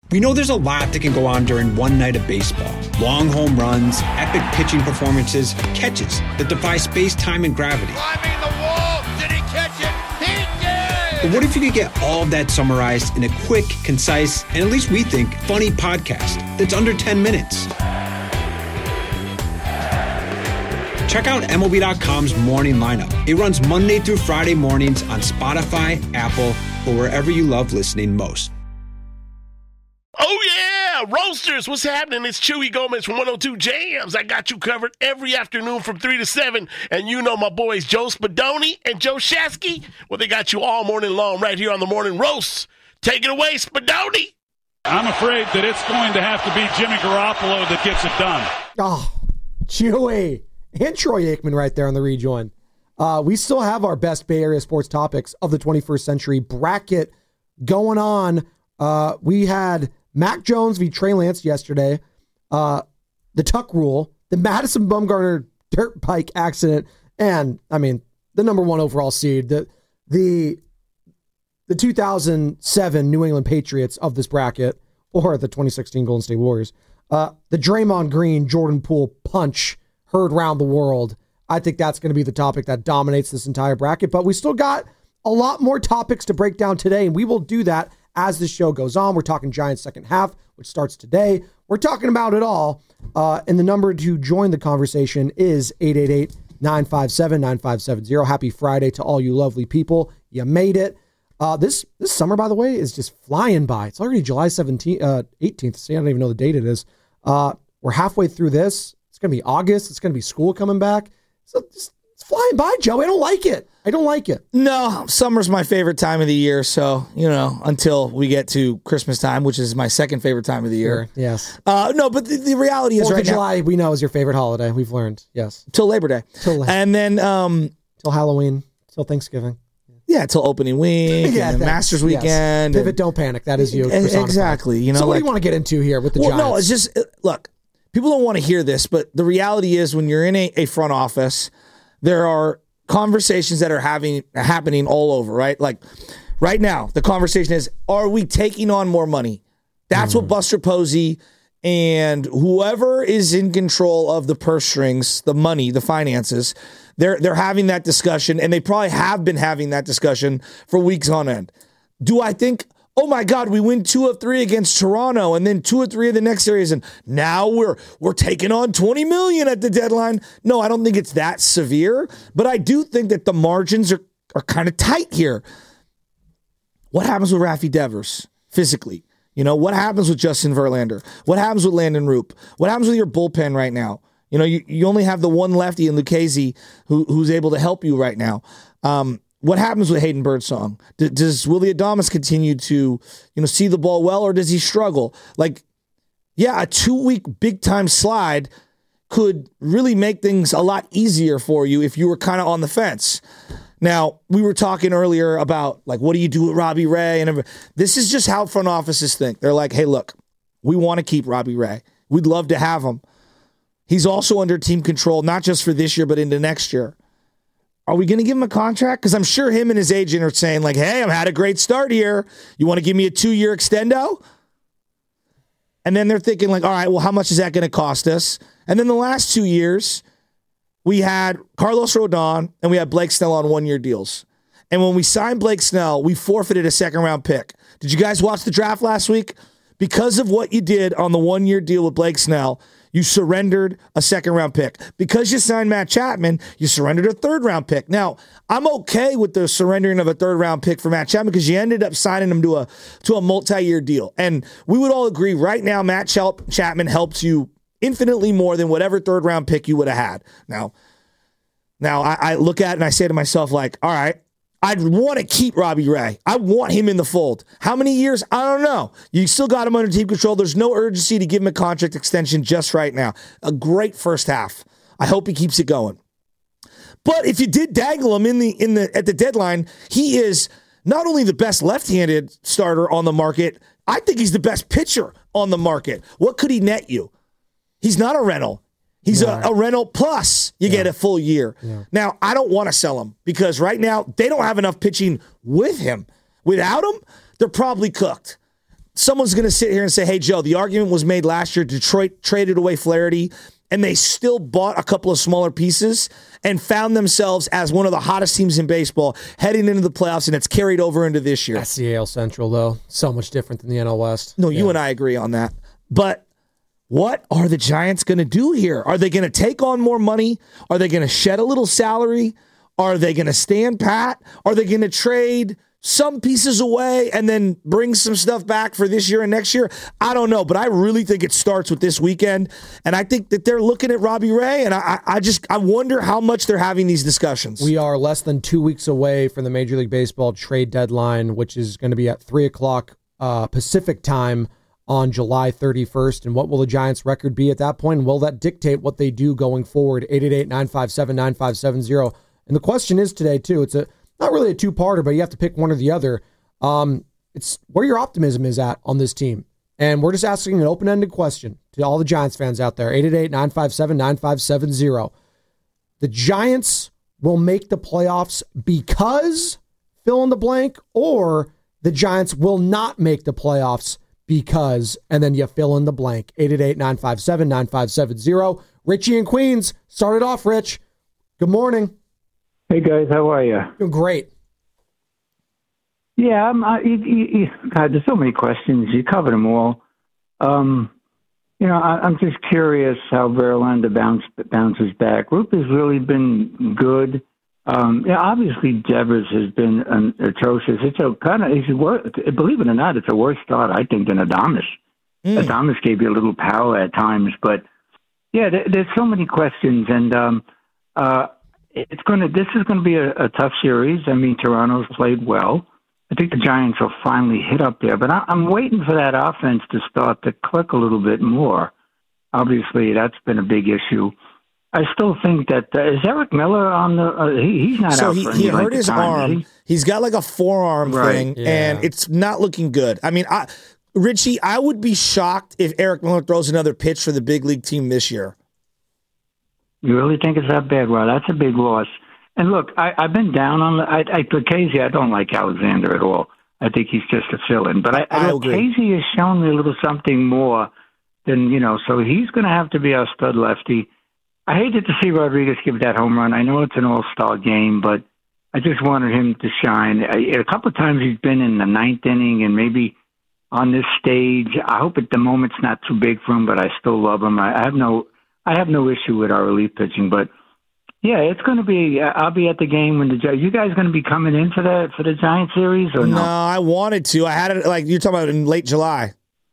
We know there's a lot that can go on during one night of baseball. Long home runs, epic pitching performances, catches that defy space, time, and gravity. Climbing the wall! Did he catch it? He did! But what if you could get all of that summarized in a quick, concise, and at least we think, funny podcast that's under 10 minutes? Check out MLB.com's morning lineup. It runs Monday through Friday mornings on Spotify, Apple, or wherever you love listening most. Oh, yeah, Roasters, what's happening? It's Chewy Gomez from 102 Jams. I got you covered every afternoon from 3 to 7. And you know my boys Joe Spadoni and Joe Shasky. Well, they got you all morning long right here on the Morning Roast. Take it away, Spadoni. I'm afraid that it's going to have to be Jimmy Garoppolo that gets it done. Oh, Chewy. And Troy Aikman right there on the rejoin. We still have our best Bay Area sports topics of the 21st century bracket going on. We had Mac Jones v. Trey Lance yesterday, the Tuck rule, the Madison Bumgarner dirt bike accident, and, I mean, the number one overall seed, the 2007 New England Patriots of this bracket, or the 2016 Golden State Warriors. The Draymond Green, Jordan Poole punch heard round the world. I think that's going to be the topic that dominates this entire bracket, but we still got a lot more topics to break down today, and we will do that as the show goes on. We're talking Giants second half, which starts today. We're talking about it all. And the number to join the conversation is 888-957-9570. Happy Friday to all you lovely people. You made it. This summer, by the way, is just flying by. It's already July 18th. See, I don't even know the date it is. We're halfway through this. It's going to be August. It's going to be school coming back. So it's flying by, Joe. I don't like it. No, summer's my favorite time of the year. So, until we get to Christmas time, which is my second favorite time of the year. Sure, yes. No, but the reality is 4th right of July, we know, is your favorite holiday. We've learned. Yes. Till Labor Day. And then... till Halloween. Till Thanksgiving. Yeah, till opening week and Masters weekend. Yes. Pivot, don't panic. That is you. Exactly. So what do you want to get into here with the Giants? No, it's just... Look, people don't want to hear this, but the reality is when you're in a front office, there are conversations that are happening all over, right? Like right now, the conversation is, are we taking on more money? That's what Buster Posey and whoever is in control of the purse strings, the money, the finances, they're having that discussion, and they probably have been having that discussion for weeks on end. Do I think, oh my God, we win 2 of 3 against Toronto, and then 2 of 3 of the next series, and now we're taking on $20 million at the deadline? No, I don't think it's that severe, but I do think that the margins are kind of tight here. What happens with Rafi Devers physically? What happens with Justin Verlander? What happens with Landon Roop? What happens with your bullpen right now? You only have the one lefty in Lucchesi who's able to help you right now. What happens with Hayden Birdsong? Does Willy Adames continue to, see the ball well, or does he struggle? A 2-week big-time slide could really make things a lot easier for you if you were kind of on the fence. Now, we were talking earlier about, what do you do with Robbie Ray? And this is just how front offices think. They're like, hey, look, we want to keep Robbie Ray. We'd love to have him. He's also under team control, not just for this year, but into next year. Are we going to give him a contract? Because I'm sure him and his agent are saying, hey, I've had a great start here. You want to give me a 2-year extendo? And then they're thinking, all right, well, how much is that going to cost us? And then the last 2 years, we had Carlos Rodon and we had Blake Snell on 1-year deals. And when we signed Blake Snell, we forfeited a second-round pick. Did you guys watch the draft last week? Because of what you did on the 1-year deal with Blake Snell, you surrendered a second-round pick. Because you signed Matt Chapman, you surrendered a third-round pick. Now, I'm okay with the surrendering of a third-round pick for Matt Chapman because you ended up signing him to a multi-year deal. And we would all agree right now Matt Chapman helps you infinitely more than whatever third-round pick you would have had. Now I look at it and I say to myself, all right, I'd want to keep Robbie Ray. I want him in the fold. How many years? I don't know. You still got him under team control. There's no urgency to give him a contract extension just right now. A great first half. I hope he keeps it going. But if you did dangle him at the deadline, he is not only the best left-handed starter on the market, I think he's the best pitcher on the market. What could he net you? He's not a rental. He's a rental plus you get a full year. Yeah. Now, I don't want to sell him because right now they don't have enough pitching with him. Without him, they're probably cooked. someone's going to sit here and say, hey, Joe, the argument was made last year. Detroit traded away Flaherty, and they still bought a couple of smaller pieces and found themselves as one of the hottest teams in baseball heading into the playoffs, and it's carried over into this year. That's the AL Central, though. So much different than the NL West. No, you and I agree on that. But what are the Giants going to do here? Are they going to take on more money? Are they going to shed a little salary? Are they going to stand pat? Are they going to trade some pieces away and then bring some stuff back for this year and next year? I don't know, but I really think it starts with this weekend, and I think that they're looking at Robbie Ray, and I wonder how much they're having these discussions. We are less than 2 weeks away from the Major League Baseball trade deadline, which is going to be at 3 o'clock Pacific time on July 31st, and what will the Giants' record be at that point? And will that dictate what they do going forward? 888-957-9570. And the question is today, too, it's not really a two-parter, but you have to pick one or the other. It's where your optimism is at on this team. And we're just asking an open-ended question to all the Giants fans out there. 888-957-9570. The Giants will make the playoffs because fill in the blank, or the Giants will not make the playoffs because, and then you fill in the blank. 888-957-9570. Richie in Queens. Start it off, Rich. Good morning. Hey guys, how are you? Doing great. Yeah, God, there's so many questions. You covered them all. I'm just curious how Verlander bounces back. Roop has really been good. Obviously Devers has been atrocious. It's believe it or not, it's a worse start, I think, than Adames. Adames gave you a little power at times, but yeah, there's so many questions, and this is going to be a tough series. I mean, Toronto's played well. I think the Giants will finally hit up there, but I'm waiting for that offense to start to click a little bit more. Obviously, that's been a big issue. I still think that is Eric Miller on the. He's not out. So he hurt his arm. He's got like a forearm thing, and it's not looking good. I mean, Richie, I would be shocked if Eric Miller throws another pitch for the big league team this year. You really think it's that bad? Well, that's a big loss. And look, I've been down on Casey. I don't like Alexander at all. I think he's just a fill-in. But I agree. Casey has shown me a little something more than, so he's going to have to be our stud lefty. I hated to see Rodriguez give that home run. I know it's an all-star game, but I just wanted him to shine. A couple of times he's been in the ninth inning and maybe on this stage. I hope at the moment's not too big for him, but I still love him. I have no issue with our relief pitching, but yeah, it's going to be. I'll be at the game when you guys going to be coming in for the Giants series or no? No, I wanted to. I had it like you're talking about in late July.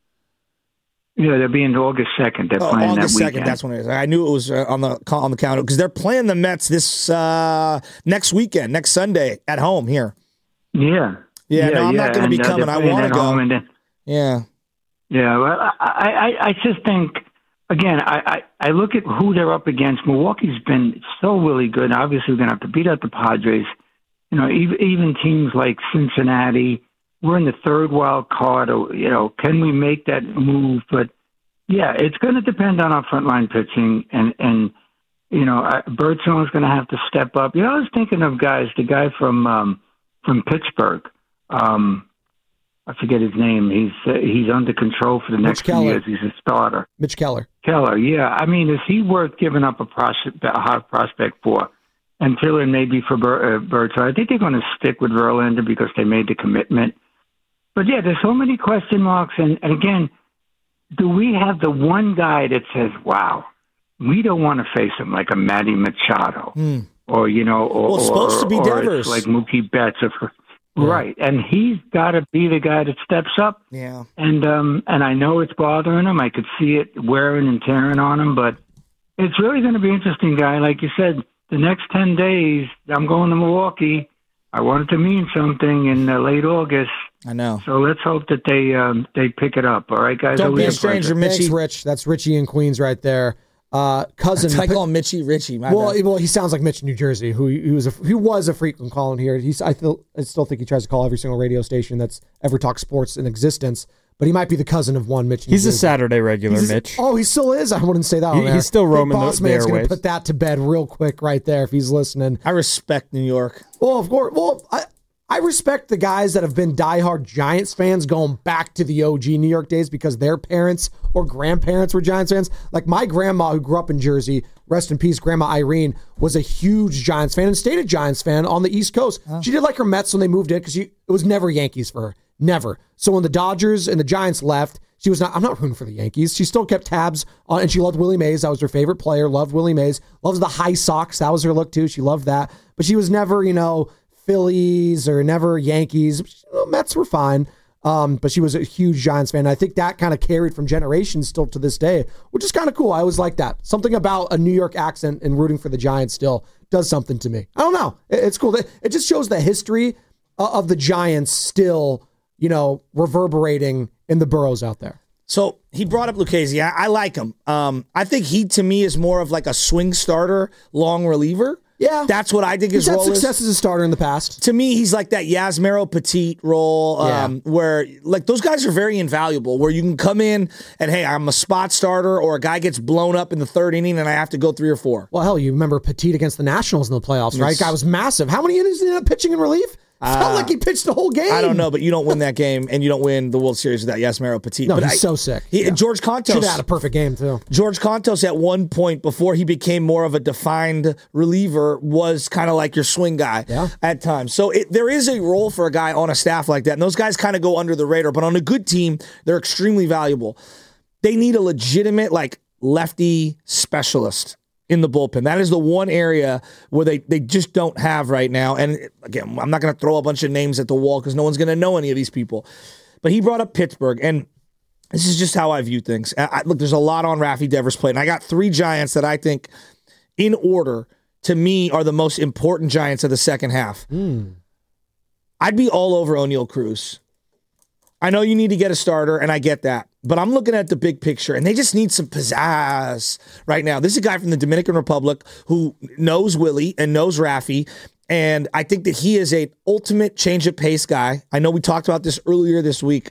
Yeah, they'll be in August 2nd. They're playing August that weekend. 2nd. That's when it is. I knew it was on the calendar because they're playing the Mets this next weekend, next Sunday at home here. Yeah. No, I'm not going to be coming. I want to go. Yeah. Well, I just think. Again, I look at who they're up against. Milwaukee's been so really good. Obviously, we're going to have to beat out the Padres. Even teams like Cincinnati. We're in the third wild card. Can we make that move? But yeah, it's going to depend on our frontline pitching, and Birdsong's going to have to step up. I was thinking of guys. The guy from Pittsburgh. I forget his name. He's under control for the next few years. He's a starter. Mitch Keller. Yeah. I mean, is he worth giving up a high prospect for? Until and maybe for Bird. So I think they're going to stick with Verlander because they made the commitment. But yeah, there's so many question marks. And again, do we have the one guy that says, wow, we don't want to face him like a Matty Machado or, it's supposed to be Devers. Like Mookie Betts. Right, and he's got to be the guy that steps up. Yeah, and I know it's bothering him. I could see it wearing and tearing on him, but it's really going to be interesting, guy. Like you said, the next 10 days, I'm going to Milwaukee. I want it to mean something in late August. I know. So let's hope that they pick it up. All right, guys. Don't be a stranger, Mitchie. Thanks, Rich. That's Richie in Queens right there. Cousin. I call him Richie. Well, he sounds like Mitch in New Jersey, who was a frequent calling here. I still think he tries to call every single radio station that's ever talked sports in existence. But he might be the cousin of one Mitch. He's a Saturday regular, Mitch. Oh, he still is. I wouldn't say that. He's still roaming the boss man's going to put that to bed real quick right there if he's listening. I respect New York. Well, of course. Well, I respect the guys that have been diehard Giants fans going back to the OG New York days because their parents or grandparents were Giants fans. Like my grandma who grew up in Jersey, rest in peace, Grandma Irene, was a huge Giants fan and stayed a Giants fan on the East Coast. She did like her Mets when they moved in because it was never Yankees for her. Never. So when the Dodgers and the Giants left, she was not, I'm not rooting for the Yankees. She still kept tabs on, and she loved Willie Mays. That was her favorite player. Loved Willie Mays. Loves the high socks. That was her look too. She loved that. But she was never, Phillies or never Yankees. Mets were fine. But she was a huge Giants fan. I think that kind of carried from generations still to this day, which is kind of cool. I always like that. Something about a New York accent and rooting for the Giants still does something to me. I don't know. It's cool. It just shows the history of the Giants still, reverberating in the boroughs out there. So he brought up Lucchesi. I like him. I think he, to me, is more of like a swing starter, long reliever. Yeah. That's what I think his role is. He's had success as a starter in the past. To me, he's like that Yasmero Petit role where like those guys are very invaluable, where you can come in and, hey, I'm a spot starter, or a guy gets blown up in the third inning and I have to go 3 or 4. Well, hell, you remember Petit against the Nationals in the playoffs, right? Guy was massive. How many innings did he end up pitching in relief? Felt like he pitched the whole game. I don't know, but you don't win that game, and you don't win the World Series without Yasmero Petit. No, he's so sick. George Kontos should have had a perfect game, too. George Kontos, at one point, before he became more of a defined reliever, was kind of like your swing guy at times. So there is a role for a guy on a staff like that, and those guys kind of go under the radar. But on a good team, they're extremely valuable. They need a legitimate, lefty specialist in the bullpen. That is the one area where they just don't have right now. And again, I'm not going to throw a bunch of names at the wall because no one's going to know any of these people. But he brought up Pittsburgh, and this is just how I view things. Look, there's a lot on Rafi Devers' plate, and I got 3 Giants that I think, in order, to me, are the most important Giants of the second half. I'd be all over O'Neal Cruz. I know you need to get a starter, and I get that. But I'm looking at the big picture, and they just need some pizzazz right now. This is a guy from the Dominican Republic who knows Willie and knows Rafi, and I think that he is an ultimate change of pace guy. I know we talked about this earlier this week,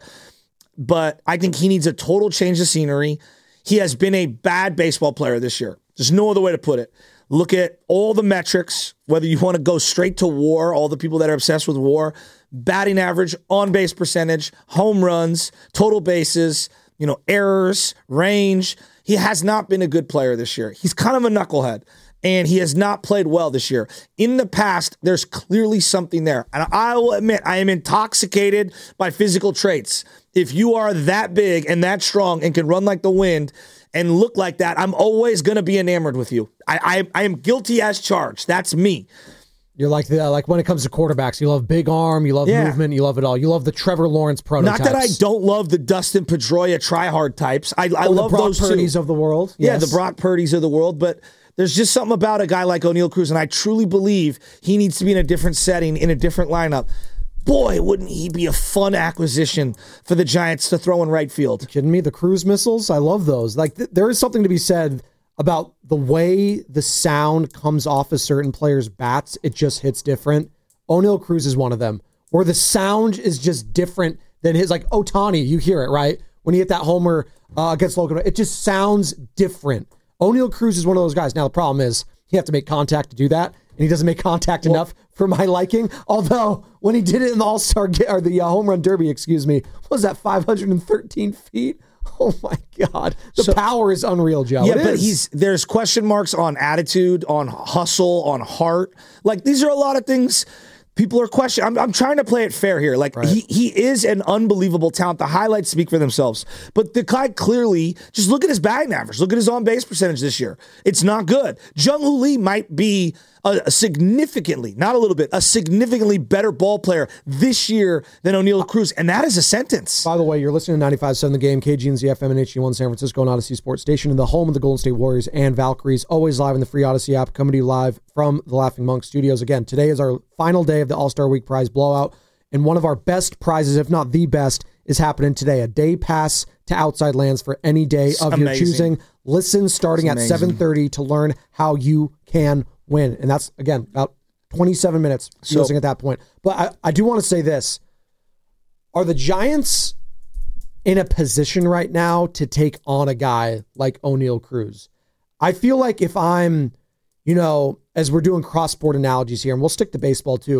but I think he needs a total change of scenery. He has been a bad baseball player this year. There's no other way to put it. Look at all the metrics, whether you want to go straight to WAR, all the people that are obsessed with WAR, batting average, on-base percentage, home runs, total bases, errors, range. He has not been a good player this year. He's kind of a knucklehead, and he has not played well this year. In the past, there's clearly something there. And I will admit, I am intoxicated by physical traits. If you are that big and that strong and can run like the wind and look like that, I'm always going to be enamored with you. I am guilty as charged. That's me. You're like when it comes to quarterbacks, you love big arm, you love movement, you love it all. You love the Trevor Lawrence prototypes. Not that I don't love the Dustin Pedroia try-hard types. I love the Brock those Purdy's too. of the world. Yeah, the Brock Purdy's of the world. But there's just something about a guy like O'Neal Cruz, and I truly believe he needs to be in a different setting, in a different lineup. Boy, wouldn't he be a fun acquisition for the Giants to throw in right field. You kidding me? The cruise missiles? I love those. There is something to be said about the way the sound comes off of certain players' bats. It just hits different. O'Neal Cruz is one of them, where the sound is just different than his. Like Ohtani, you hear it, right? When he hit that homer against Logan, it just sounds different. O'Neal Cruz is one of those guys. Now, the problem is you have to make contact to do that, and he doesn't make contact enough for my liking. Although, when he did it in the All-Star, or the Home Run Derby, what was that, 513 feet? Oh my God. The power is unreal, Joe. Yeah, but there's question marks on attitude, on hustle, on heart. These are a lot of things people are questioning. I'm trying to play it fair here. He is an unbelievable talent. The highlights speak for themselves. But the guy clearly, just look at his batting average. Look at his on-base percentage this year. It's not good. Jung-Hoo Lee might be a significantly, not a little bit, a significantly better ball player this year than O'Neal Cruz, and that is a sentence. By the way, you're listening to 95.7 The Game, KGNZ FM and HD1 San Francisco and Odyssey Sports Station, in the home of the Golden State Warriors and Valkyries, always live in the free Odyssey app, coming to you live from the Laughing Monk Studios. Again, today is our final day of the All-Star Week prize blowout, and one of our best prizes, if not the best, is happening today. A day pass to Outside Lands for any day of your choosing. Listen starting at 7:30 to learn how you can win. And that's, again, about 27 minutes listening at that point. But I do want to say this. Are the Giants in a position right now to take on a guy like O'Neal Cruz? I feel like if I'm, as we're doing cross-sport analogies here, and we'll stick to baseball too,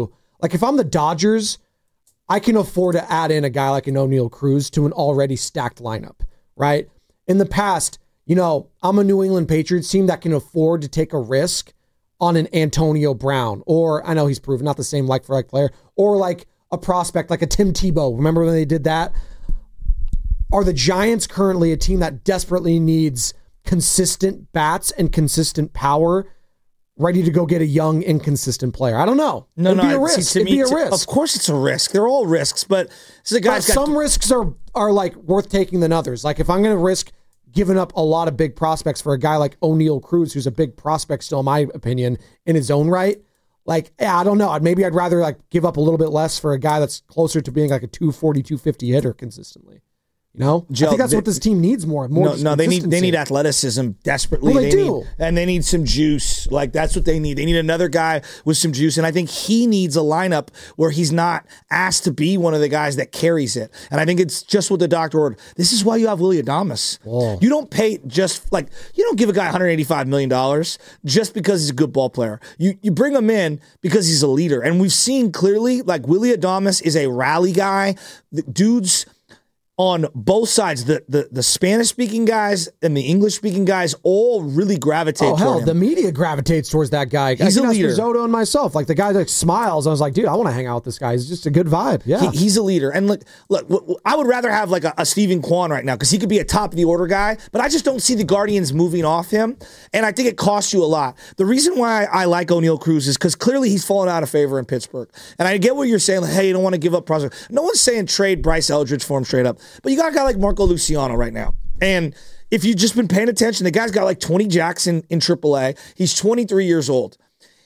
Like, if I'm the Dodgers, I can afford to add in a guy like an O'Neal Cruz to an already stacked lineup, right? In the past, I'm a New England Patriots team that can afford to take a risk on an Antonio Brown, or I know he's proven not the same like-for-like player, or like a prospect like a Tim Tebow. Remember when they did that? Are the Giants currently a team that desperately needs consistent bats and consistent power, ready to go get a young, inconsistent player? I don't know. It'd be a risk. It'd be a risk. Of course it's a risk. They're all risks, but some risks are like worth taking than others. Like, if I'm going to risk giving up a lot of big prospects for a guy like O'Neal Cruz, who's a big prospect still, in my opinion, in his own right, I don't know. Maybe I'd rather give up a little bit less for a guy that's closer to being like a 240, 250 hitter consistently. Joe, I think that's what this team needs more. No, they need athleticism desperately. Well, they do. And they need some juice. That's what they need. They need another guy with some juice. And I think he needs a lineup where he's not asked to be one of the guys that carries it. And I think it's just what the doctor ordered. This is why you have Willy Adames. Oh. You don't pay you don't give a guy $185 million just because he's a good ball player. You bring him in because he's a leader. And we've seen clearly, Willy Adames is a rally guy. The dudes on both sides, the Spanish-speaking guys and the English-speaking guys all really gravitate toward him. The media gravitates towards that guy. He's a leader. Zotto and myself, the guy that smiles, I was like, dude, I want to hang out with this guy. He's just a good vibe. Yeah. He's a leader. And look, I would rather have a Steven Kwan right now because he could be a top-of-the-order guy, but I just don't see the Guardians moving off him, and I think it costs you a lot. The reason why I like O'Neal Cruz is because clearly he's fallen out of favor in Pittsburgh. And I get what you're saying, hey, you don't want to give up prospects. No one's saying trade Bryce Eldridge for him straight up. But you got a guy like Marco Luciano right now. And if you've just been paying attention, the guy's got 20 jacks in AAA. He's 23 years old.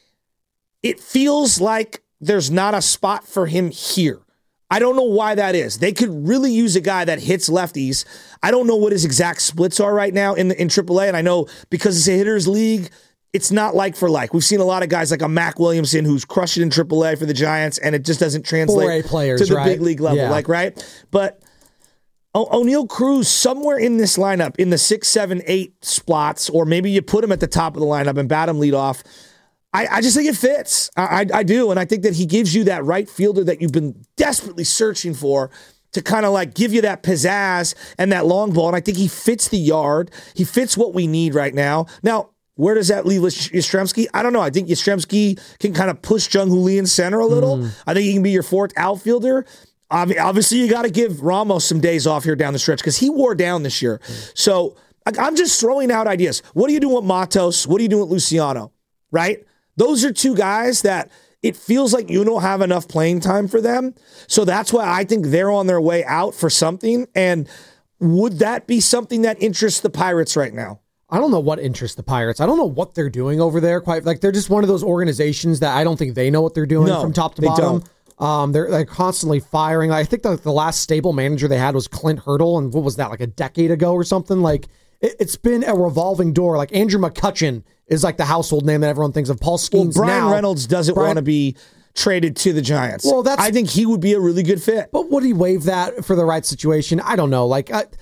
It feels like there's not a spot for him here. I don't know why that is. They could really use a guy that hits lefties. I don't know what his exact splits are right now in AAA. And I know because it's a hitter's league, it's not like for like. We've seen a lot of guys like a Mac Williamson who's crushed it in AAA for the Giants, and it just doesn't translate players, to the big league level, right? But O'Neal Cruz, somewhere in this lineup, in the 6, 7, 8 spots, or maybe you put him at the top of the lineup and bat him lead off. I just think it fits. I do, and I think that he gives you that right fielder that you've been desperately searching for to kind of give you that pizzazz and that long ball, and I think he fits the yard. He fits what we need right now. Now, where does that leave Yastrzemski? I don't know. I think Yastrzemski can kind of push Jung-Hoo Lee in center a little. I think he can be your fourth outfielder. Obviously, you got to give Ramos some days off here down the stretch because he wore down this year. So I'm just throwing out ideas. What are you doing with Matos? What are you doing with Luciano? Right? Those are two guys that it feels like you don't have enough playing time for them. So that's why I think they're on their way out for something. And would that be something that interests the Pirates right now? I don't know what interests the Pirates. I don't know what they're doing over there. They're just one of those organizations that I don't think they know what they're doing from top to bottom. They're constantly firing. I think the last stable manager they had was Clint Hurdle, and what was that, a decade ago or something? It's been a revolving door. Andrew McCutchen is the household name that everyone thinks of. Paul Skeens Brian Reynolds doesn't want to be traded to the Giants. Well, I think he would be a really good fit. But would he waive that for the right situation? I don't know.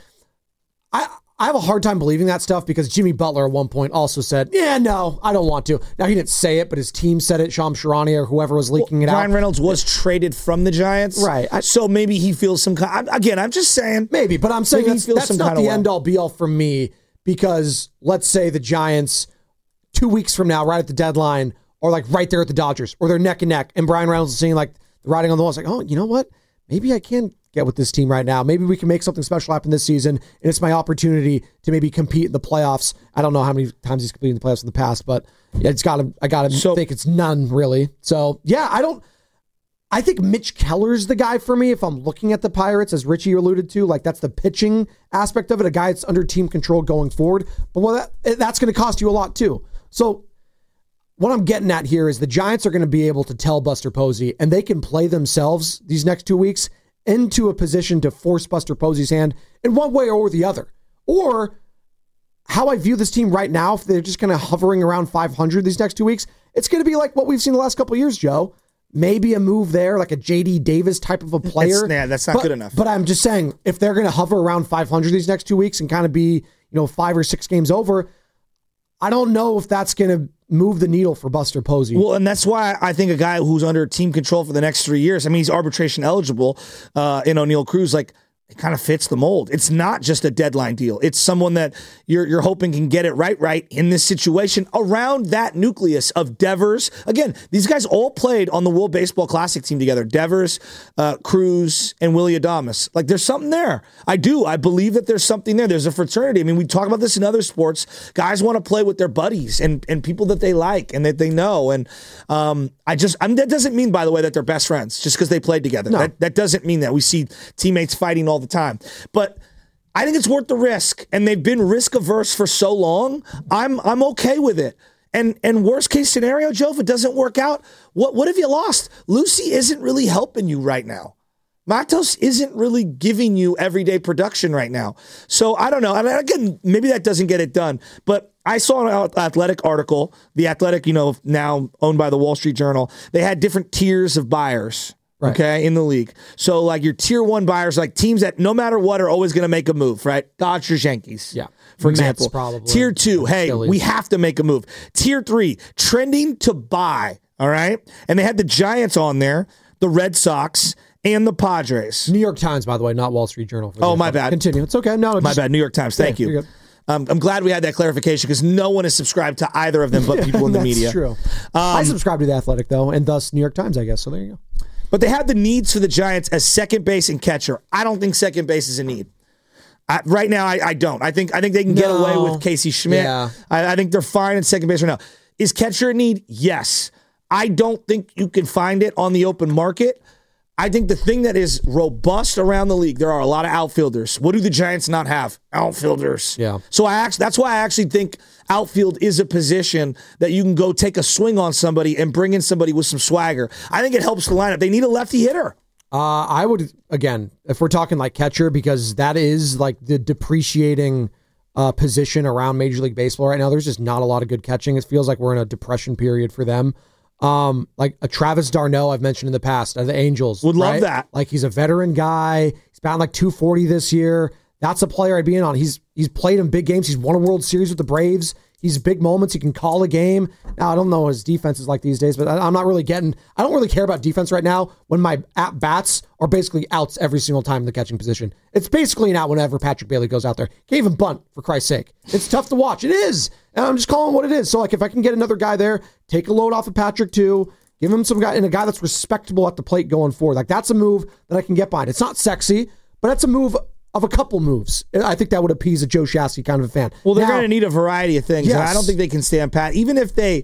I have a hard time believing that stuff because Jimmy Butler at one point also said, yeah, no, I don't want to. Now, he didn't say it, but his team said it, Shams Charania or whoever was leaking it out. Ryan Reynolds was traded from the Giants. Right. So maybe he feels some kind... Again, I'm just saying... Maybe, but I'm saying that's not the end-all, be-all for me because let's say the Giants 2 weeks from now, right at the deadline, are right there at the Dodgers, or they're neck and neck, and Brian Reynolds is seeing the writing on the wall. It's oh, you know what? Maybe I can get with this team right now. Maybe we can make something special happen this season, and it's my opportunity to maybe compete in the playoffs. I don't know how many times he's competed in the playoffs in the past, but I got to think it's none, really. So, yeah, I think Mitch Keller's the guy for me if I'm looking at the Pirates, as Richie alluded to. That's the pitching aspect of it, a guy that's under team control going forward. But that's going to cost you a lot, too. So what I'm getting at here is the Giants are going to be able to tell Buster Posey, and they can play themselves these next 2 weeks into a position to force Buster Posey's hand in one way or the other. Or how I view this team right now, if they're just kind of hovering around 500 these next 2 weeks, it's going to be like what we've seen the last couple of years, Joe. Maybe a move there, like a J.D. Davis type of a player. That's not good enough. But I'm just saying, if they're going to hover around 500 these next 2 weeks and kind of be 5 or 6 games over, I don't know if that's going to move the needle for Buster Posey. Well, and that's why I think a guy who's under team control for the next 3 years, I mean, he's arbitration eligible in O'Neal Cruz, like, it kind of fits the mold. It's not just a deadline deal. It's someone that you're hoping can get it right in this situation around that nucleus of Devers. Again, these guys all played on the World Baseball Classic team together. Devers, Cruz, and Willy Adames. Like, there's something there. I believe that there's something there. There's a fraternity. I mean, we talk about this in other sports. Guys want to play with their buddies and people that they like and that they know. And that doesn't mean, by the way, that they're best friends just because they played together. No. That doesn't mean that. We see teammates fighting all the time. But I think it's worth the risk, and they've been risk averse for so long. I'm okay with it. And worst case scenario, Joe, if it doesn't work out, what have you lost? Lucy isn't really helping you right now. Matos isn't really giving you everyday production right now. So I don't know. I mean, again, maybe that doesn't get it done. But I saw an Athletic article. The Athletic, now owned by the Wall Street Journal. They had different tiers of buyers. Right. Okay, in the league. So, like, your tier one buyers, like teams that no matter what are always going to make a move, right? Dodgers, Yankees. Yeah. For example. Probably. Tier 2, hey, Phillies. We have to make a move. Tier 3, trending to buy. All right. And they had the Giants on there, the Red Sox, and the Padres. New York Times, by the way, not Wall Street Journal. Oh, my bad. Continue. It's okay. No, my bad. New York Times. Thank you. I'm glad we had that clarification because no one is subscribed to either of them but people in the media. That's true. I subscribe to The Athletic, though, and thus New York Times, I guess. So there you go. But they had the needs for the Giants as second base and catcher. I don't think second base is a need. Right now, I don't. I think they can get away with Casey Schmidt. Yeah. I think they're fine at second base right now. Is catcher a need? Yes. I don't think you can find it on the open market. I think the thing that is robust around the league, there are a lot of outfielders. What do the Giants not have? Outfielders. Yeah. So that's why I actually think outfield is a position that you can go take a swing on somebody and bring in somebody with some swagger. I think it helps the lineup. They need a lefty hitter. I would, again, if we're talking like catcher, because that is like the depreciating position around Major League Baseball right now. There's just not a lot of good catching. It feels like we're in a depression period for them. Like a Travis d'Arnaud, I've mentioned in the past, the Angels. Would love that. Like, he's a veteran guy. He's batting like 240 this year. That's a player I'd be in on. He's played in big games. He's won a World Series with the Braves. He's big moments. He can call a game. Now, I don't know what his defense is like these days, but I don't really care about defense right now when my at-bats are basically outs every single time in the catching position. It's basically an out whenever Patrick Bailey goes out there. Can't even bunt, for Christ's sake. It's tough to watch. It is. And I'm just calling what it is. So, like, if I can get another guy there, take a load off of Patrick too, give him some guy, and a guy that's respectable at the plate going forward. Like, that's a move that I can get behind. It's not sexy, but that's a move of a couple moves. I think that would appease a Joe Shasky kind of a fan. Well, they're going to need a variety of things. Yes. And I don't think they can stand pat. Even if they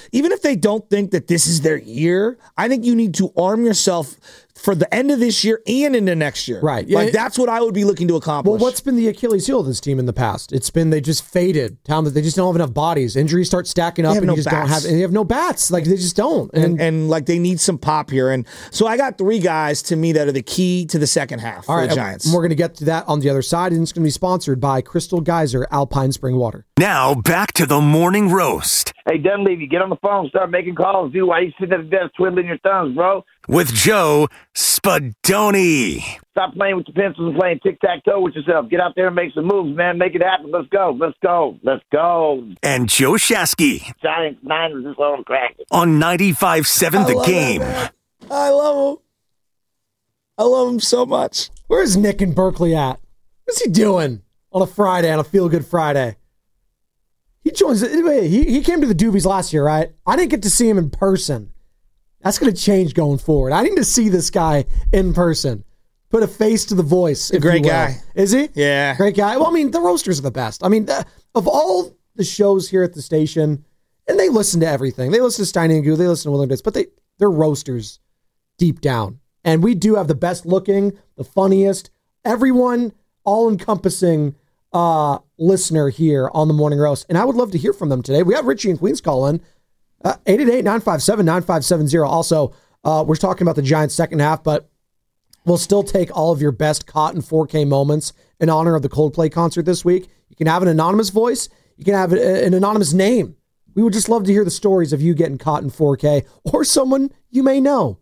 don't think that this is their year, I think you need to arm yourself for the end of this year and into next year. Right. Like, that's what I would be looking to accomplish. Well, what's been the Achilles heel of this team in the past? It's been they just faded. They just don't have enough bodies. Injuries start stacking up, and they have no bats. Like, they just don't. And like, they need some pop here. And so I got three guys to me that are the key to the second half for the Giants. And we're going to get to that on the other side, and it's going to be sponsored by Crystal Geyser Alpine Spring Water. Now back to the morning roast. Hey, Dunleavy, get on the phone, start making calls, dude. Why you sitting at the desk twiddling your thumbs, bro? With Joe Spadoni. Stop playing with your pencils and playing tic-tac-toe with yourself. Get out there and make some moves, man. Make it happen. Let's go. Let's go. Let's go. And Joe Shasky. Giants, Niners, this on crack. On 95.7 The Game. I love him. I love him so much. Where's Nick in Berkeley at? What's he doing on a Friday, on a feel-good Friday? He joins. He came to the Doobies last year, right? I didn't get to see him in person. That's going to change going forward. I need to see this guy in person. Put a face to the voice. A great guy. Is he? Yeah. Great guy. Well, I mean, the roasters are the best. I mean, of all the shows here at the station, and they listen to everything. They listen to Steiny and Goo. They listen to William Bits, but they're roasters deep down. And we do have the best looking, the funniest, everyone all-encompassing listener here on the Morning Roast. And I would love to hear from them today. We have Richie and Queens call in. 888-957-9570. Also, we're talking about the Giants' second half, but we'll still take all of your best caught in 4K moments in honor of the Coldplay concert this week. You can have an anonymous voice. You can have an anonymous name. We would just love to hear the stories of you getting caught in 4K or someone you may know.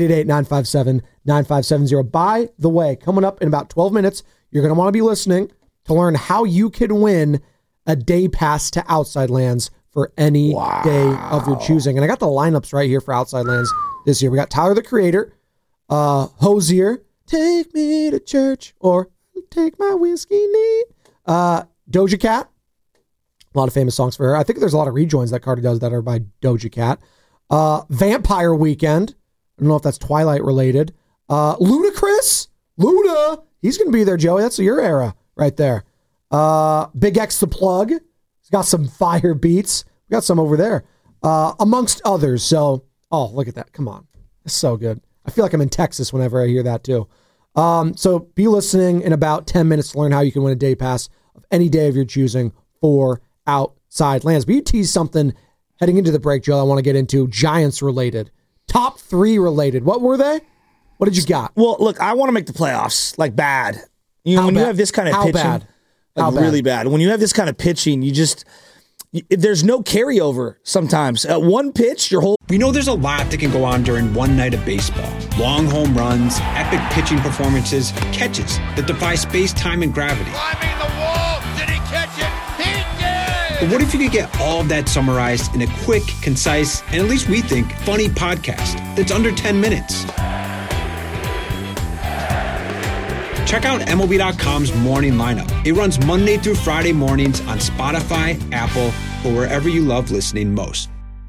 888-957-9570. By the way, coming up in about 12 minutes, you're going to want to be listening to learn how you can win a day pass to Outside Lands for any day of your choosing. And I got the lineups right here for Outside Lands this year. We got Tyler, the Creator, Hosier, Take Me to Church, or Take My Whiskey Neat, Doja Cat. A lot of famous songs for her. I think there's a lot of rejoins that Cardi does that are by Doja Cat. Vampire Weekend. I don't know if that's Twilight related. Ludacris. Luda. He's going to be there, Joey. That's your era right there. Big X the Plug. He's got some fire beats. We got some over there. Amongst others. So, oh, look at that. Come on. It's so good. I feel like I'm in Texas whenever I hear that too. So be listening in about 10 minutes to learn how you can win a day pass of any day of your choosing for Outside Lands. But you teased something heading into the break, Joe, I want to get into. Giants related. Top 3 related. What were they? What did you got? Well, look, I want to make the playoffs, like bad. You know, when you have this kind of pitching, bad? Like really bad. When you have this kind of pitching, there's no carryover sometimes. One pitch, your whole... We know there's a lot that can go on during one night of baseball. Long home runs, epic pitching performances, catches that defy space, time, and gravity. Climbing the wall. Did he catch it? He did! But what if you could get all of that summarized in a quick, concise, and at least we think, funny podcast that's under 10 minutes? Check out MLB.com's morning lineup. It runs Monday through Friday mornings on Spotify, Apple, or wherever you love listening most.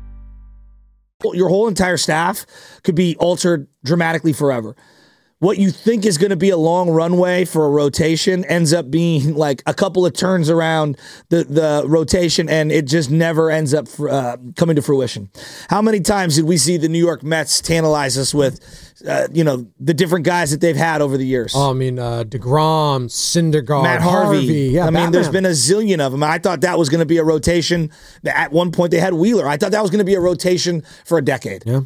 Your whole entire staff could be altered dramatically forever. What you think is going to be a long runway for a rotation ends up being like a couple of turns around the rotation, and it just never ends up coming to fruition. How many times did we see the New York Mets tantalize us with, the different guys that they've had over the years? Oh, I mean, DeGrom, Syndergaard, Matt Harvey. Yeah, I mean, there's been a zillion of them. I thought that was going to be a rotation. At one point, they had Wheeler. I thought that was going to be a rotation for a decade. Yeah.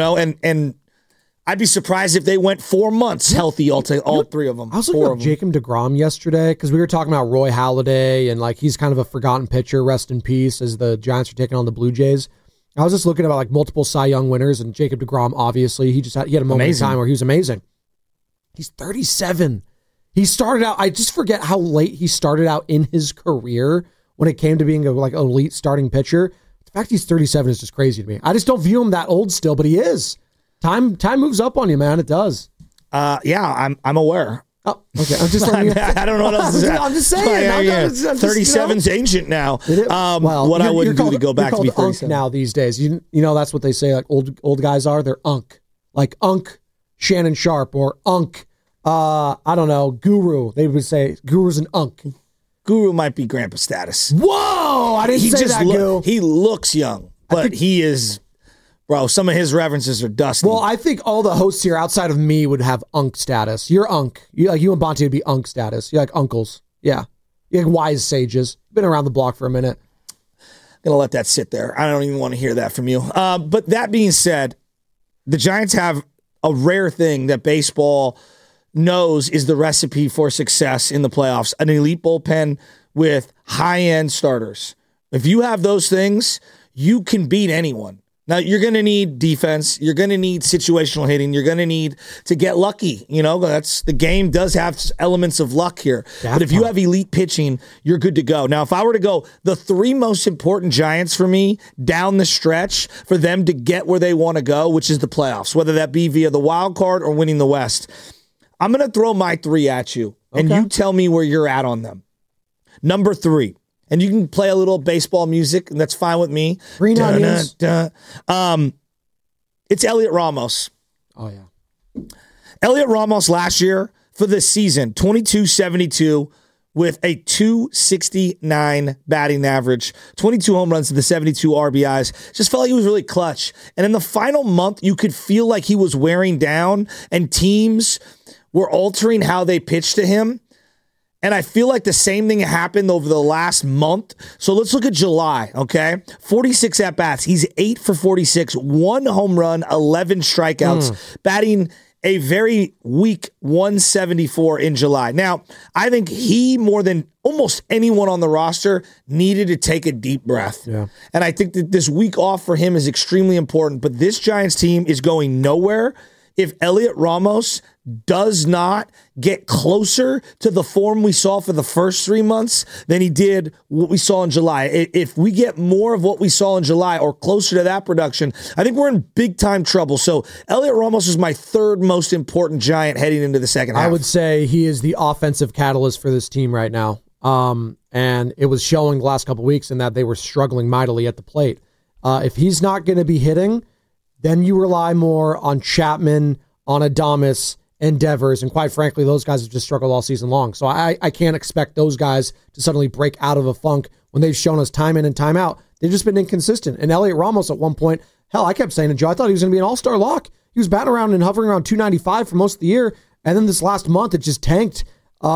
And I'd be surprised if they went 4 months healthy, all 3 of them. I was looking at Jacob DeGrom yesterday because we were talking about Roy Halladay and like he's kind of a forgotten pitcher, rest in peace, as the Giants are taking on the Blue Jays. I was just looking about like multiple Cy Young winners, and Jacob DeGrom, obviously, he had a moment in time where he was amazing. He's 37. He started out, I just forget how late he started out in his career when it came to being a like elite starting pitcher. The fact he's 37 is just crazy to me. I just don't view him that old still, but he is. Time moves up on you, man. It does. Yeah, I'm aware. Oh, okay. I'm just letting you. I don't know what else to say. I'm just saying. 37's ancient now. What I wouldn't do to go back to be 37 now these days. You know that's what they say. Like old guys are. They're unk. Like unk Shannon Sharp or unk. I don't know, Guru. They would say Guru's an unk. Guru might be grandpa status. Whoa! I didn't say that. Guru. He looks young, but he is. Bro, some of his references are dusty. Well, I think all the hosts here outside of me would have unk status. You're unk. You and Bonte would be unk status. You're like uncles. Yeah. You're like wise sages. Been around the block for a minute. Going to let that sit there. I don't even want to hear that from you. But that being said, the Giants have a rare thing that baseball knows is the recipe for success in the playoffs. An elite bullpen with high-end starters. If you have those things, you can beat anyone. Now, you're going to need defense. You're going to need situational hitting. You're going to need to get lucky. The game does have elements of luck here. But if you have elite pitching, you're good to go. Now, if I were to go, the 3 most important Giants for me down the stretch for them to get where they want to go, which is the playoffs, whether that be via the wild card or winning the West, I'm going to throw my 3 at you, and you tell me where you're at on them. Number 3. And you can play a little baseball music, and that's fine with me. Green onions. It's Elliot Ramos. Oh, yeah. Elliot Ramos last year for the season, 22-72 with a 269 batting average, 22 home runs to the 72 RBIs. Just felt like he was really clutch. And in the final month, you could feel like he was wearing down, and teams were altering how they pitched to him. And I feel like the same thing happened over the last month. So let's look at July, okay? 46 at-bats. He's 8 for 46, 1 home run, 11 strikeouts, batting a very weak 174 in July. Now, I think he, more than almost anyone on the roster, needed to take a deep breath. Yeah. And I think that this week off for him is extremely important. But this Giants team is going nowhere if Elliot Ramos does not get closer to the form we saw for the first 3 months than he did what we saw in July. If we get more of what we saw in July or closer to that production, I think we're in big time trouble. So Elliot Ramos is my third most important Giant heading into the second half. I would say he is the offensive catalyst for this team right now. And it was showing the last couple of weeks in that they were struggling mightily at the plate. If he's not going to be hitting, then you rely more on Chapman, on Adames, and Devers, and quite frankly, those guys have just struggled all season long. So I can't expect those guys to suddenly break out of a funk when they've shown us time in and time out. They've just been inconsistent. And Elliot Ramos at one point, hell, I kept saying to Joe, I thought he was going to be an all-star lock. He was batting around and hovering around 295 for most of the year, and then this last month it just tanked.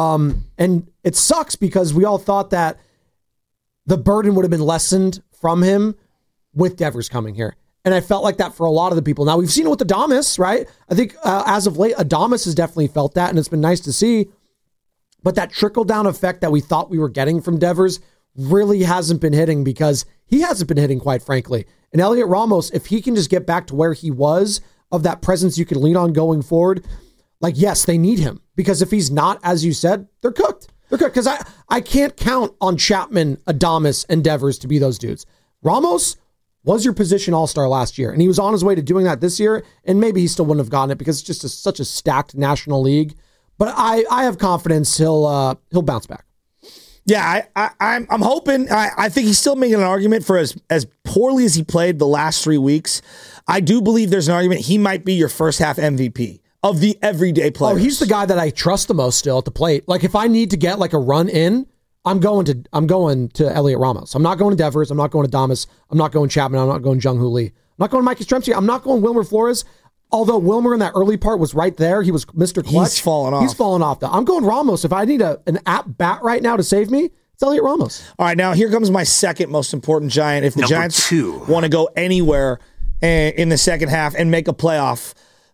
And it sucks because we all thought that the burden would have been lessened from him with Devers coming here. And I felt like that for a lot of the people. Now, we've seen it with Adames, right? I think as of late, Adames has definitely felt that, and it's been nice to see. But that trickle-down effect that we thought we were getting from Devers really hasn't been hitting because he hasn't been hitting, quite frankly. And Elliot Ramos, if he can just get back to where he was, of that presence you can lean on going forward, like, yes, they need him. Because if he's not, as you said, they're cooked. They're cooked. Because I can't count on Chapman, Adames, and Devers to be those dudes. Ramos was your position all-star last year, and he was on his way to doing that this year, and maybe he still wouldn't have gotten it because it's just such a stacked National League. But I have confidence he'll bounce back. Yeah, I'm hoping. I think he's still making an argument for as poorly as he played the last 3 weeks. I do believe there's an argument he might be your first half MVP of the everyday players. Oh, he's the guy that I trust the most still at the plate. Like if I need to get like a run in, I'm going to Elliot Ramos. I'm not going to Devers. I'm not going to Adames. I'm not going Chapman. I'm not going Jung Hoo Lee. I'm not going Mike Yastrzemski. I'm not going Wilmer Flores. Although Wilmer in that early part was right there. He was Mr. Clutch. He's fallen off. He's fallen off, though. I'm going Ramos. If I need an at-bat right now to save me, it's Elliot Ramos. All right, now here comes my second most important Giant. If the Giants want to go anywhere in the second half and make a playoff,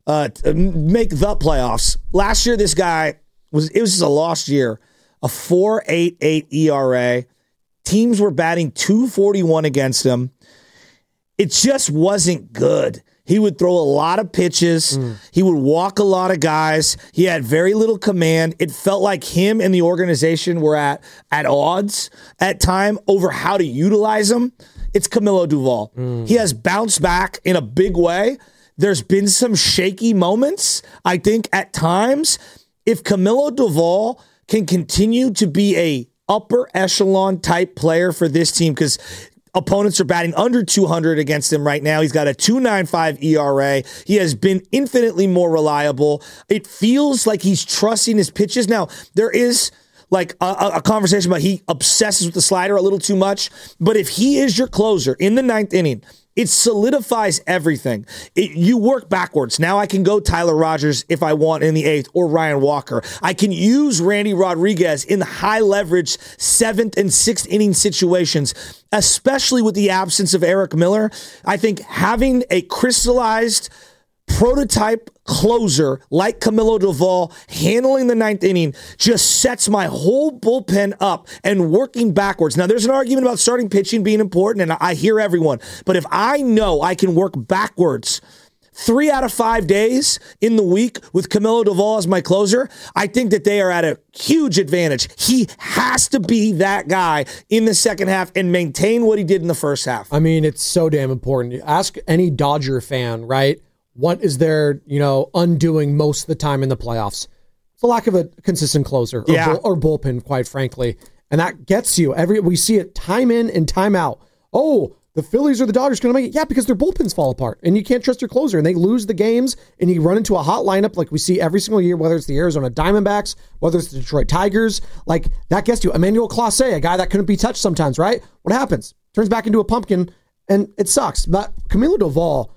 make the playoffs. Last year, this guy, it was just a lost year. A 4.88 ERA. Teams were batting .241 against him. It just wasn't good. He would throw a lot of pitches. He would walk a lot of guys. He had very little command. It felt like him and the organization were at odds at time over how to utilize him. It's Camilo Doval. He has bounced back in a big way. There's been some shaky moments, I think, at times. If Camilo Doval can continue to be a upper echelon type player for this team, because opponents are batting under 200 against him right now. He's got a 2.95 ERA. He has been infinitely more reliable. It feels like he's trusting his pitches. Now, there is like a conversation about he obsesses with the slider a little too much, but if he is your closer in the ninth inning, it solidifies everything. You work backwards. Now I can go Tyler Rogers if I want in the eighth, or Ryan Walker. I can use Randy Rodriguez in the high leverage seventh and sixth inning situations, especially with the absence of Eric Miller. I think having a crystallized prototype closer like Camilo Doval handling the ninth inning just sets my whole bullpen up and working backwards. Now, there's an argument about starting pitching being important, and I hear everyone. But if I know I can work backwards 3 out of 5 days in the week with Camilo Doval as my closer, I think that they are at a huge advantage. He has to be that guy in the second half and maintain what he did in the first half. I mean, it's so damn important. Ask any Dodger fan, right? What is their, undoing most of the time in the playoffs? It's a lack of a consistent closer or bullpen, quite frankly. And that gets you. We see it time in and time out. Oh, the Phillies or the Dodgers going to make it. Yeah, because their bullpens fall apart and you can't trust your closer and they lose the games and you run into a hot lineup like we see every single year, whether it's the Arizona Diamondbacks, whether it's the Detroit Tigers. Like that gets you. Emmanuel Clase, a guy that couldn't be touched sometimes, right? What happens? Turns back into a pumpkin and it sucks. But Camilo Doval,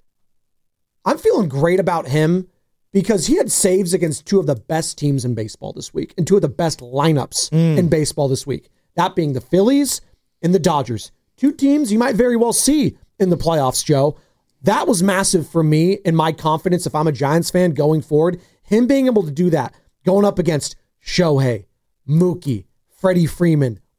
I'm feeling great about him because he had saves against two of the best teams in baseball this week and two of the best lineups in baseball this week. That being the Phillies and the Dodgers. Two teams you might very well see in the playoffs, Joe. That was massive for me and my confidence if I'm a Giants fan going forward. Him being able to do that, going up against Shohei, Mookie, Freddie Freeman,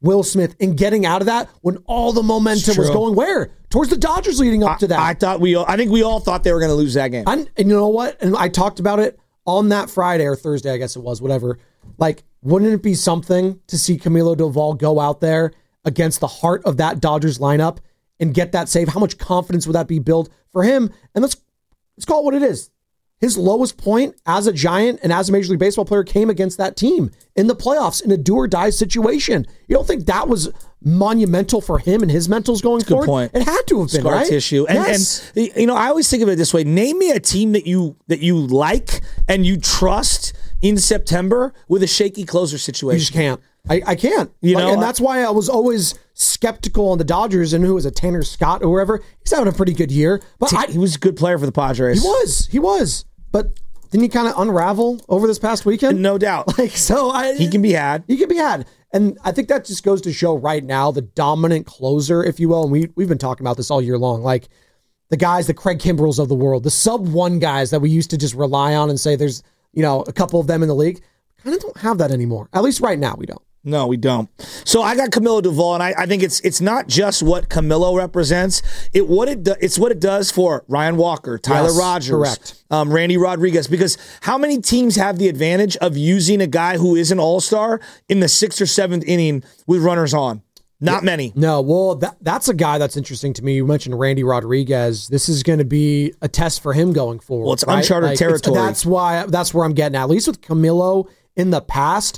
Will Smith and getting out of that when all the momentum was going where? Towards the Dodgers leading up to that. I think we all thought they were going to lose that game. And you know what? And I talked about it on that Friday or Thursday, I guess it was, whatever. Like, wouldn't it be something to see Camilo Doval go out there against the heart of that Dodgers lineup and get that save? How much confidence would that be built for him? And let's call it what it is. His lowest point as a Giant and as a Major League Baseball player came against that team in the playoffs in a do-or-die situation. You don't think that was monumental for him and his mentals going forward? Good point. It had to have been, Scar right? tissue. Yes. And I always think of it this way. Name me a team that you like and you trust in September with a shaky closer situation. You just can't. I can't. And that's why I was always skeptical on the Dodgers and who was a Tanner Scott or whoever. He's having a pretty good year. But he was a good player for the Padres. He was. But didn't he kind of unravel over this past weekend? No doubt. He can be had. He can be had. And I think that just goes to show right now the dominant closer, if you will. And we've been talking about this all year long. Like the guys, the Craig Kimbrells of the world, the sub-1 guys that we used to just rely on and say there's, a couple of them in the league. Kind of don't have that anymore. At least right now we don't. No, we don't. So I got Camilo Doval, and I think it's not just what Camilo represents. It's what it does for Ryan Walker, Tyler Rogers, correct. Randy Rodriguez. Because how many teams have the advantage of using a guy who is an all-star in the 6th or 7th inning with runners on? Not many. No, well, that's a guy that's interesting to me. You mentioned Randy Rodriguez. This is going to be a test for him going forward. Well, it's uncharted territory. That's where I'm getting at. At least with Camilo in the past,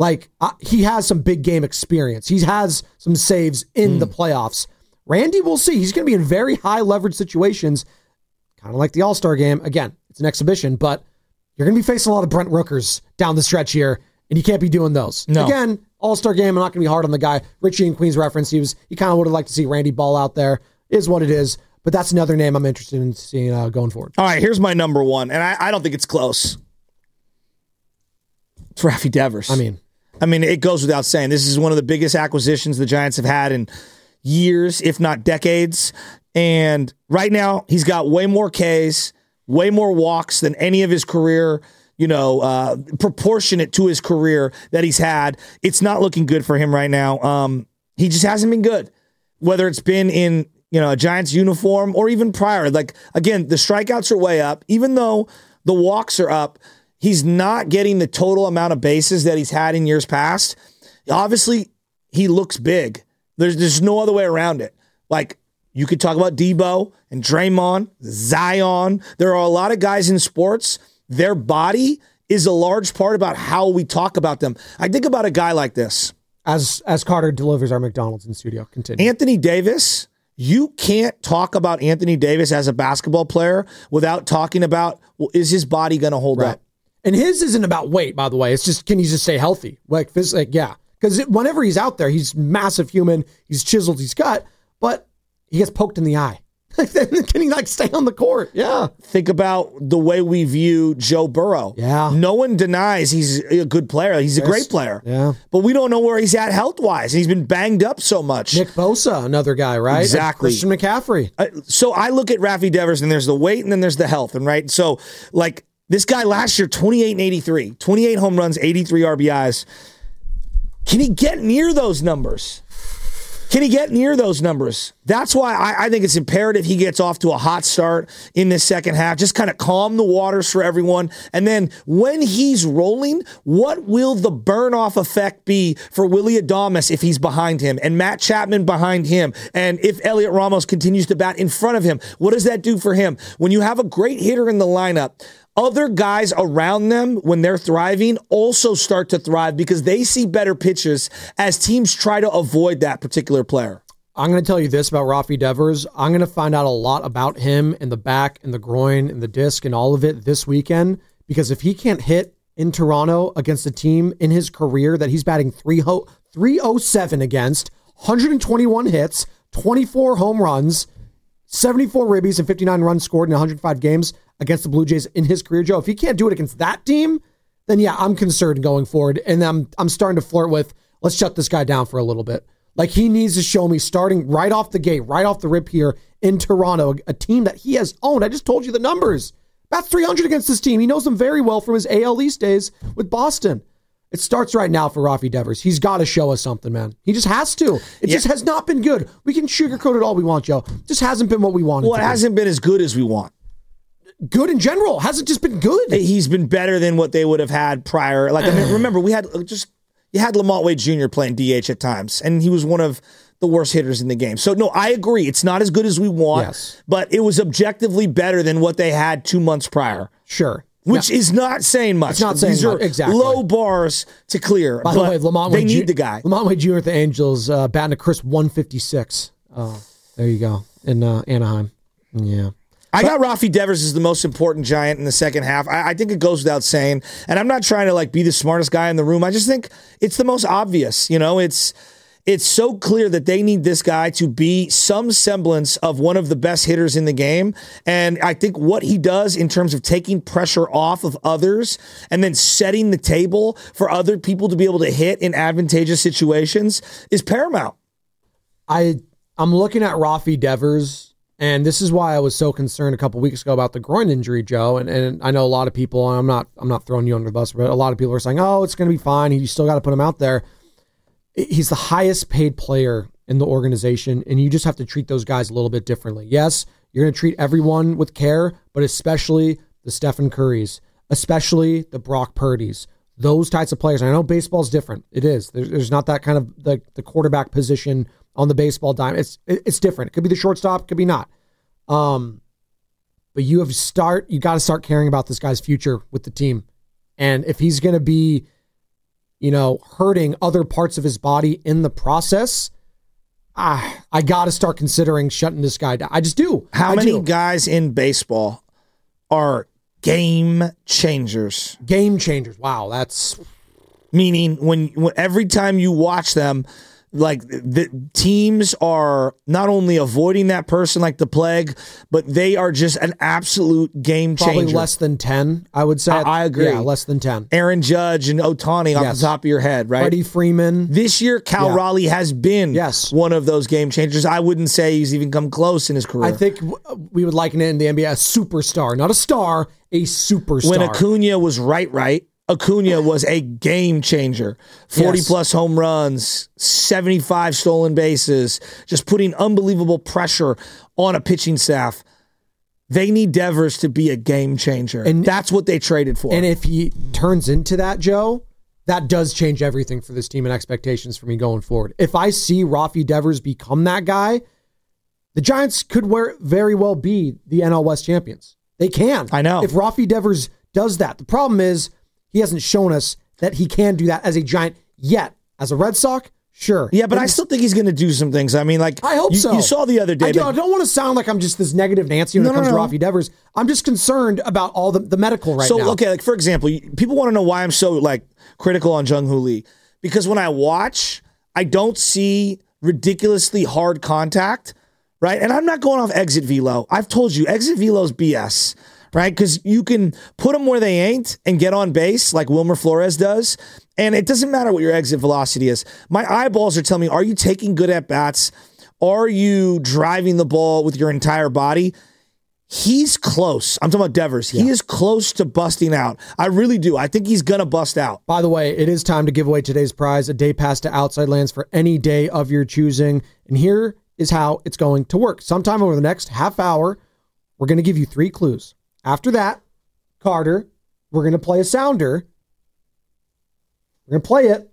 he has some big game experience. He has some saves in the playoffs. Randy, we'll see. He's going to be in very high leverage situations, kind of like the All-Star game. Again, it's an exhibition, but you're going to be facing a lot of Brent Rookers down the stretch here, and you can't be doing those. No. Again, All-Star game, I'm not going to be hard on the guy. Richie and Queens reference, he kind of would have liked to see Randy Ball out there. Is what it is, but that's another name I'm interested in seeing going forward. All right, here's my number one, and I don't think it's close. It's Rafi Devers. I mean, it goes without saying. This is one of the biggest acquisitions the Giants have had in years, if not decades. And right now, he's got way more Ks, way more walks than any of his career, proportionate to his career that he's had. It's not looking good for him right now. He just hasn't been good, whether it's been in a Giants uniform or even prior. Again, the strikeouts are way up. Even though the walks are up, he's not getting the total amount of bases that he's had in years past. Obviously, he looks big. There's no other way around it. You could talk about Debo and Draymond, Zion. There are a lot of guys in sports. Their body is a large part about how we talk about them. I think about a guy like this. As Carter delivers our McDonald's in studio. Continue. Anthony Davis. You can't talk about Anthony Davis as a basketball player without talking about, is his body going to hold up? And his isn't about weight, by the way. It's just, can he just stay healthy? Yeah. Because whenever he's out there, he's massive human. He's chiseled, he's cut, but he gets poked in the eye. Can he stay on the court? Yeah. Think about the way we view Joe Burrow. Yeah. No one denies he's a good player. He's a great player. Yeah. But we don't know where he's at health-wise. He's been banged up so much. Nick Bosa, another guy, right? Exactly. Christian McCaffrey. So I look at Rafi Devers, and there's the weight, and then there's the health. And right, so this guy last year, 28 and 83, 28 home runs, 83 RBIs. Can he get near those numbers? That's why I think it's imperative he gets off to a hot start in this second half. Just kind of calm the waters for everyone. And then when he's rolling, what will the burn-off effect be for Willy Adames if he's behind him and Matt Chapman behind him? And if Elliot Ramos continues to bat in front of him, what does that do for him? When you have a great hitter in the lineup, other guys around them, when they're thriving, also start to thrive because they see better pitches as teams try to avoid that particular player. I'm going to tell you this about Rafi Devers. I'm going to find out a lot about him in the back and the groin and the disc and all of it this weekend, because if he can't hit in Toronto against a team in his career that he's batting 307 against, 121 hits, 24 home runs, 74 ribbies and 59 runs scored in 105 games against the Blue Jays in his career, Joe. If he can't do it against that team, then yeah, I'm concerned going forward. And I'm starting to flirt with, let's shut this guy down for a little bit. He needs to show me starting right off the gate, right off the rip here in Toronto, a team that he has owned. I just told you the numbers. Bats 300 against this team. He knows them very well from his AL East days with Boston. It starts right now for Rafi Devers. He's got to show us something, man. He just has to. It just has not been good. We can sugarcoat it all we want, Joe. It just hasn't been what we wanted. Well, it hasn't been as good as we want. Good in general. Hasn't just been good. He's been better than what they would have had prior. Like, I mean, remember, you had Lamont Wade Jr. playing DH at times, and he was one of the worst hitters in the game. So, no, I agree. It's not as good as we want, but it was objectively better than what they had 2 months prior. Sure. Which is not saying much. It's not saying much. Exactly. Low bars to clear. By the way, they need the guy. Lamont Wade Jr. at the Angels, batting a crisp 156. Oh, there you go. In Anaheim. Yeah. I got Rafi Devers as the most important Giant in the second half. I think it goes without saying. And I'm not trying to be the smartest guy in the room. I just think it's the most obvious. It's so clear that they need this guy to be some semblance of one of the best hitters in the game. And I think what he does in terms of taking pressure off of others and then setting the table for other people to be able to hit in advantageous situations is paramount. I'm looking at Rafi Devers, and this is why I was so concerned a couple weeks ago about the groin injury, Joe. And I know a lot of people, and I'm not throwing you under the bus, but a lot of people are saying, oh, it's going to be fine. You still got to put him out there. He's the highest paid player in the organization, and you just have to treat those guys a little bit differently. Yes, you're going to treat everyone with care, but especially the Stephen Currys, especially the Brock Purdys, those types of players. And I know baseball's different. It is. There's not that kind of the quarterback position on the baseball dime. It's different. It could be the shortstop, it could be not. But you got to start caring about this guy's future with the team. And if he's going to be, hurting other parts of his body in the process, I got to start considering shutting this guy down. I just do. How many guys in baseball are game changers? Game changers. Wow, that's meaning when every time you watch them, the teams are not only avoiding that person like the plague, but they are just an absolute game changer. Probably less than 10, I would say. I agree. Yeah, less than 10. Aaron Judge and Ohtani off the top of your head, right? Freddie Freeman. This year, Cal Raleigh has been one of those game changers. I wouldn't say he's even come close in his career. I think we would liken it in the NBA a superstar. Not a star, a superstar. When Acuna was right. Acuna was a game changer. 40-plus home runs, 75 stolen bases, just putting unbelievable pressure on a pitching staff. They need Devers to be a game changer, and that's what they traded for. And if he turns into that, Joe, that does change everything for this team and expectations for me going forward. If I see Rafi Devers become that guy, the Giants could very well be the NL West champions. They can. I know. If Rafi Devers does that. The problem is, he hasn't shown us that he can do that as a Giant yet. As a Red Sox, sure. Yeah, but I still think he's going to do some things. I mean, I hope so. You saw the other day. I don't want to sound like I'm just this negative Nancy when it comes to Rafi Devers. I'm just concerned about all the medical now. So, okay, for example, people want to know why I'm so critical on Jung-Hoo Lee. Because when I watch, I don't see ridiculously hard contact, right? And I'm not going off exit velo. I've told you, exit velo's BS. Right? Because you can put them where they ain't and get on base like Wilmer Flores does. And it doesn't matter what your exit velocity is. My eyeballs are telling me, are you taking good at-bats? Are you driving the ball with your entire body? He's close. I'm talking about Devers. Yeah. He is close to busting out. I really do. I think he's going to bust out. By the way, it is time to give away today's prize, a day pass to Outside Lands for any day of your choosing. And here is how it's going to work. Sometime over the next half hour, we're going to give you 3 clues. After that, Carter, we're going to play a sounder. We're going to play it.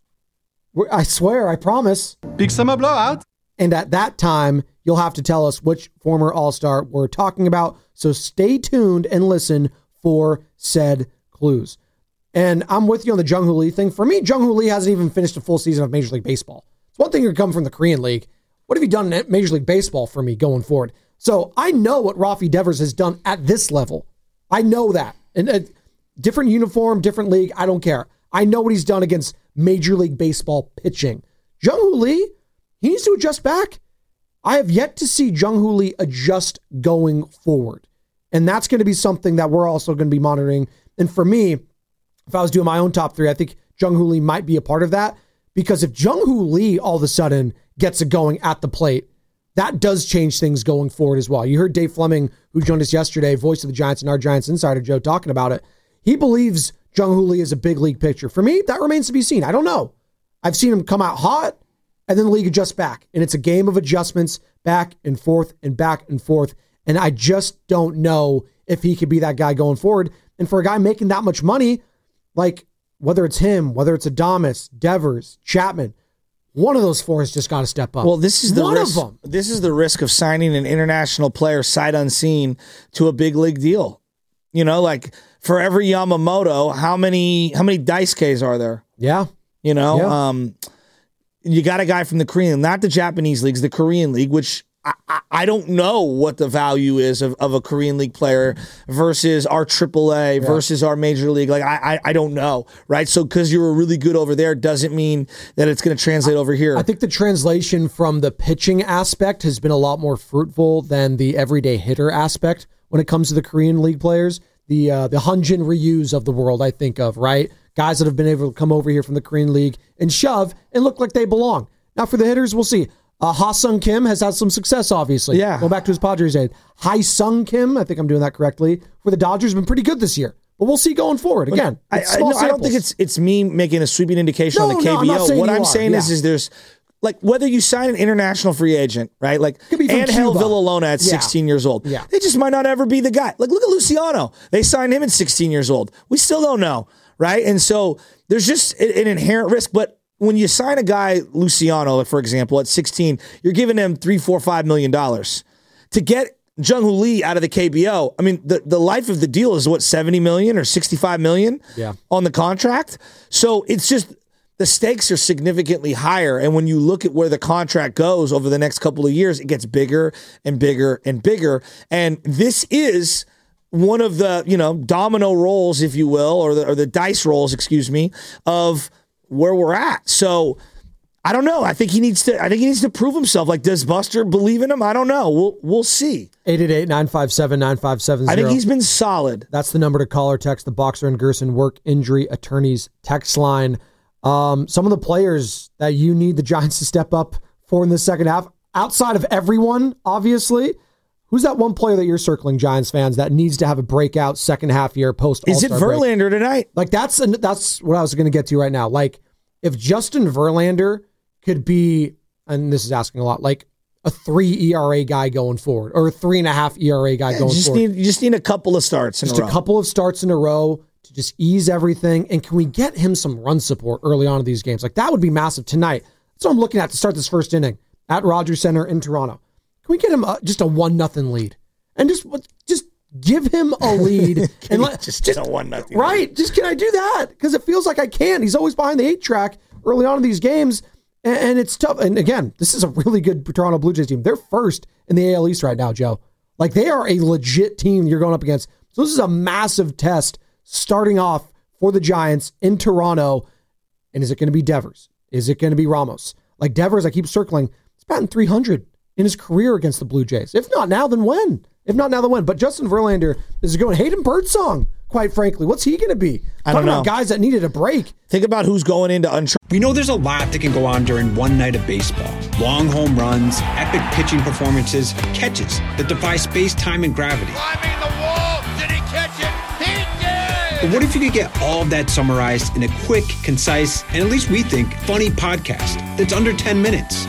I swear, I promise. Big summer blowout. And at that time, you'll have to tell us which former All-Star we're talking about. So stay tuned and listen for said clues. And I'm with you on the Jung-Hoo Lee thing. For me, Jung-Hoo Lee hasn't even finished a full season of Major League Baseball. It's one thing to come from the Korean League. What have you done in Major League Baseball for me going forward? So I know what Rafi Devers has done at this level. I know that. And a different uniform, different league, I don't care. I know what he's done against Major League Baseball pitching. Jung-Hoo Lee, he needs to adjust back. I have yet to see Jung-Hoo Lee adjust going forward. And that's going to be something that we're also going to be monitoring. And for me, if I was doing my own top 3, I think Jung-Hoo Lee might be a part of that. Because if Jung-Hoo Lee all of a sudden gets it going at the plate, that does change things going forward as well. You heard Dave Fleming, who joined us yesterday, voice of the Giants and our Giants insider, Joe, talking about it. He believes Jung-Hoo Lee is a big league pitcher. For me, that remains to be seen. I don't know. I've seen him come out hot, and then the league adjusts back. And it's a game of adjustments back and forth and back and forth. And I just don't know if he could be that guy going forward. And for a guy making that much money, like whether it's him, whether it's Adames, Devers, Chapman, one of those four has just got to step up. Well, this is the one risk. of them. This is the risk of signing an international player sight unseen to a big league deal. You know, like for every Yamamoto, how many Daisuke's are there? Yeah. You know, you got a guy from the Korean, not the Japanese leagues, the Korean league, which I don't know what the value is of a Korean league player versus our AAA versus our major league. Like, I don't know, right? So because you were really good over there doesn't mean that it's going to translate over here. I think the translation from the pitching aspect has been a lot more fruitful than the everyday hitter aspect when it comes to the Korean league players. The Hyunjin Ryus of the world, I think of, right? Guys that have been able to come over here from the Korean league and shove and look like they belong. Now for the hitters, we'll see. Ha-Sung Kim has had some success, obviously. Yeah. Go back to his Padres days. Hai-Sung Kim, I think I'm doing that correctly, for the Dodgers, been pretty good this year. But we'll see going forward. Again, I don't think it's me making a sweeping indication on the KBO. What I'm saying is there's, like, whether you sign an international free agent, right? Like, Angel Villalona at 16 years old. Yeah. They just might not ever be the guy. Like, look at Luciano. They signed him at 16 years old. We still don't know, right? And so there's just an inherent risk. But when you sign a guy, Luciano, for example, at 16, you're giving him $3, $4, $5 million. To get Jung-Hoo Lee out of the KBO, I mean, the life of the deal is what, $70 million or $65 million on the contract? So it's just, the stakes are significantly higher. And when you look at where the contract goes over the next couple of years, it gets bigger and bigger and bigger. And this is one of the, domino rolls, if you will, or the dice rolls, of where we're at. So I don't know. I think he needs to prove himself. Like, does Buster believe in him? I don't know. We'll see. 888-957-9570. I think he's been solid. That's the number to call or text the Boxer and Gerson Work Injury Attorneys text line. Some of the players that you need the Giants to step up for in the second half, outside of everyone, obviously, who's that one player that you're circling, Giants fans, that needs to have a breakout second half year post All-Star break? Is it Verlander tonight? Like, that's what I was going to get to right now. Like, if Justin Verlander could be, and this is asking a lot, like a 3 ERA guy going forward, or a 3.5 ERA guy going forward. You just need a couple of starts in a row. Just a couple of starts in a row to just ease everything. And can we get him some run support early on in these games? Like, that would be massive tonight. That's what I'm looking at to start this first inning at Rogers Center in Toronto. Can we get him just a 1-0 lead? And just give him a lead. And just a 1-0 right. lead. Just, can I do that? Because it feels like I can't. He's always behind the 8-track early on in these games. And it's tough. And again, this is a really good Toronto Blue Jays team. They're first in the AL East right now, Joe. Like, they are a legit team you're going up against. So this is a massive test starting off for the Giants in Toronto. And is it going to be Devers? Is it going to be Ramos? Like, Devers, I keep circling, he's batting 300 in his career against the Blue Jays. If not now, then when? If not now, then when? But Justin Verlander is going Hayden Birdsong, quite frankly. What's he going to be? I don't know. About guys that needed a break. Think about who's going into We know there's a lot that can go on during one night of baseball. Long home runs, epic pitching performances, catches that defy space, time, and gravity. Climbing the wall. Did he catch it? He did! But what if you could get all of that summarized in a quick, concise, and at least we think, funny podcast that's under 10 minutes?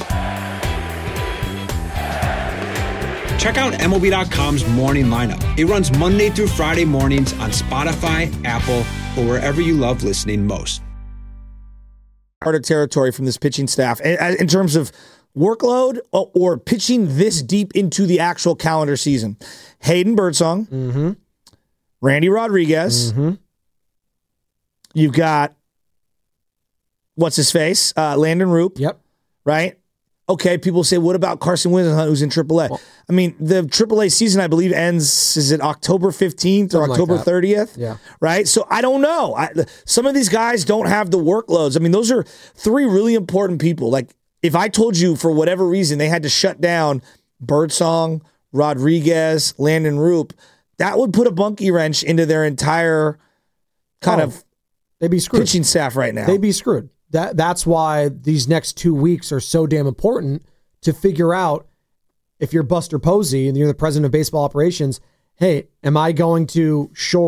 Check out MLB.com's morning lineup. It runs Monday through Friday mornings on Spotify, Apple, or wherever you love listening most. Harder territory from this pitching staff in terms of workload or pitching this deep into the actual calendar season. Hayden Birdsong, Randy Rodriguez. You've got, what's his face? Landon Roop. Yep. Right? Okay, people say, what about Carson Whisenhunt, who's in AAA? Well, I mean, the AAA season, I believe, ends, is it October 15th or October 30th? Yeah. Right? So I don't know. Some of these guys don't have the workloads. I mean, those are three really important people. Like, if I told you for whatever reason they had to shut down Birdsong, Rodriguez, Landon Roop, that would put a bunky wrench into their entire they'd be screwed. Pitching staff right now. They'd be screwed. That's why these next 2 weeks are so damn important to figure out, if you're Buster Posey and you're the president of baseball operations, hey, am I going to shore up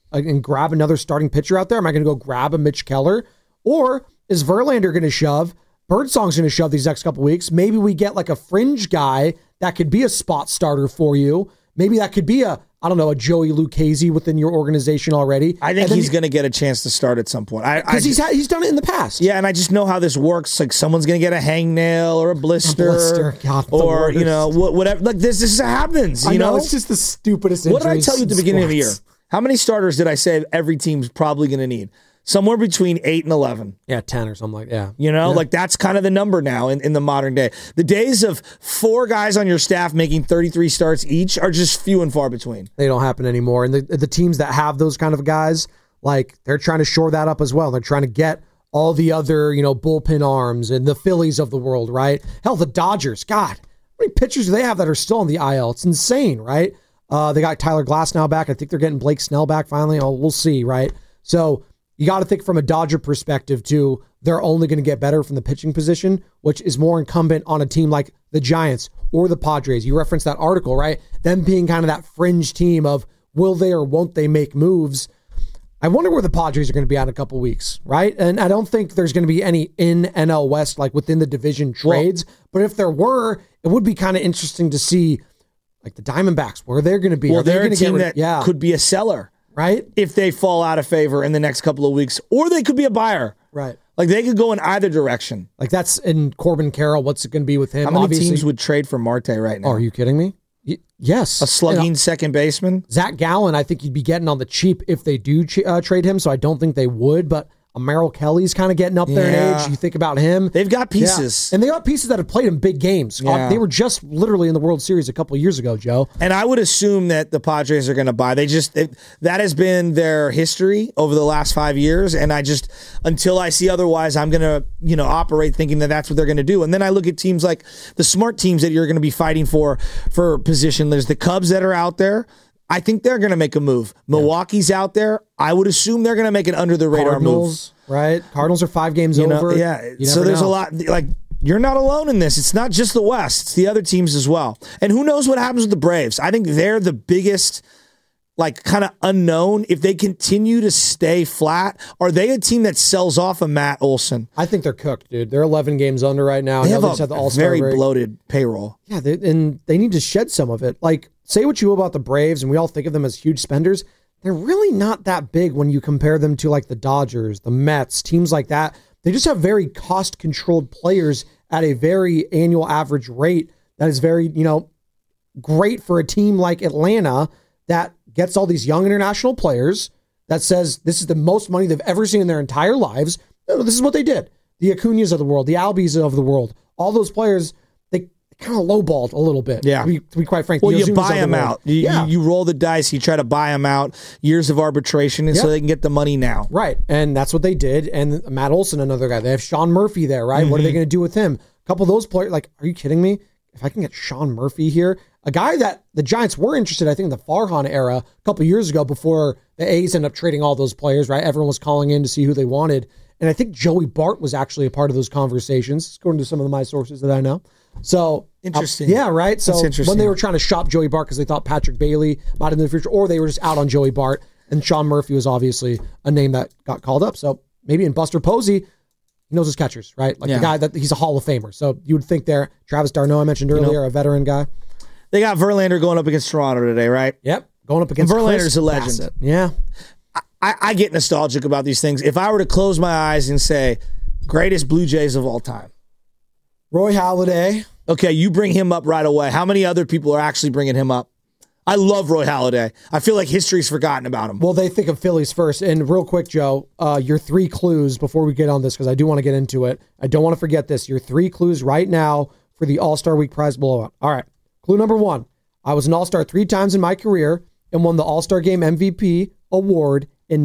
and grab another starting pitcher out there? Am I going to go grab a Mitch Keller? Or is Verlander going to shove? Birdsong's going to shove these next couple weeks. Maybe we get like a fringe guy that could be a spot starter for you. Maybe that could be a Joey Lucchesi within your organization already. I think he's going to get a chance to start at some point. Because he's done it in the past. Yeah, and I just know how this works. Like someone's going to get a hangnail or a blister. God, or, whatever. Like this happens. You know, it's just the stupidest injuries. What did I tell you at the beginning of the year? How many starters did I say every team's probably going to need? Somewhere between 8 and 11. Yeah, 10 or something like that. Like that's kind of the number now in the modern day. The days of 4 guys on your staff making 33 starts each are just few and far between. They don't happen anymore. And the teams that have those kind of guys, like they're trying to shore that up as well. They're trying to get all the other, bullpen arms and the Phillies of the world, right? Hell, the Dodgers, God, how many pitchers do they have that are still on the IL? It's insane, right? They got Tyler Glasnow back. I think they're getting Blake Snell back finally. We'll see, right? So you got to think from a Dodger perspective, too. They're only going to get better from the pitching position, which is more incumbent on a team like the Giants or the Padres. You referenced that article, right? Them being kind of that fringe team of will they or won't they make moves. I wonder where the Padres are going to be at in a couple weeks, right? And I don't think there's going to be any in NL West, like within the division trades. But if there were, it would be kind of interesting to see, like the Diamondbacks, where they're going to be. Well, they're a team that could be a seller. Right? If they fall out of favor in the next couple of weeks, or they could be a buyer. Right. Like they could go in either direction. Like that's in Corbin Carroll. What's it going to be with him? How many teams would trade for Marte right now? Oh, are you kidding me? Yes. A slugging second baseman? Zach Gallen, I think you'd be getting on the cheap if they do trade him, so I don't think they would, but Merrill Kelly's kind of getting up there in age. You think about him. They've got pieces. Yeah. And they got pieces that have played in big games. Yeah. They were just literally in the World Series a couple of years ago, Joe. And I would assume that the Padres are going to buy. That has been their history over the last 5 years. And until I see otherwise, I'm going to, operate thinking that that's what they're going to do. And then I look at teams like the smart teams that you're going to be fighting for position. There's the Cubs that are out there. I think they're going to make a move. Milwaukee's out there. I would assume they're going to make an under-the-radar move. Right? Cardinals are 5 games over. Yeah. So there's a lot. Like, you're not alone in this. It's not just the West. It's the other teams as well. And who knows what happens with the Braves. I think they're the biggest, kind of unknown. If they continue to stay flat, are they a team that sells off a Matt Olson? I think they're cooked, dude. They're 11 games under right now. They have a very bloated payroll. Yeah, and they need to shed some of it. Like, say what you will about the Braves, and we all think of them as huge spenders. They're really not that big when you compare them to like the Dodgers, the Mets, teams like that. They just have very cost-controlled players at a very annual average rate that is very, great for a team like Atlanta that gets all these young international players, that says this is the most money they've ever seen in their entire lives. No, this is what they did. The Acuñas of the world, the Albies of the world, all those players, they kind of lowballed a little bit, to be quite frank. Well, you buy them out. You roll the dice. You try to buy them out. Years of arbitration, so they can get the money now. Right, and that's what they did. And Matt Olson, another guy. They have Sean Murphy there, right? Mm-hmm. What are they going to do with him? A couple of those players, are you kidding me? If I can get Sean Murphy here, a guy that the Giants were interested, I think, in the Farhan era a couple of years ago before the A's ended up trading all those players, right? Everyone was calling in to see who they wanted. And I think Joey Bart was actually a part of those conversations, according to some of my sources that I know. So interesting. Yeah, right? So when they were trying to shop Joey Bart because they thought Patrick Bailey might have in the future, or they were just out on Joey Bart, and Sean Murphy was obviously a name that got called up. So maybe in Buster Posey, he knows his catchers, right? Like the guy that he's a Hall of Famer. So you would think there, Travis d'Arnaud I mentioned earlier, a veteran guy. They got Verlander going up against Toronto today, right? Yep. Going up against Verlander's a legend. Bassett. Yeah. I get nostalgic about these things. If I were to close my eyes and say, greatest Blue Jays of all time. Roy Halladay. Okay, you bring him up right away. How many other people are actually bringing him up? I love Roy Halladay. I feel like history's forgotten about him. Well, they think of Phillies first. And real quick, Joe, your 3 clues before we get on this, because I do want to get into it. I don't want to forget this. Your 3 clues right now for the All-Star Week prize blowout. All right. Clue number 1. I was an All-Star 3 times in my career and won the All-Star Game MVP award in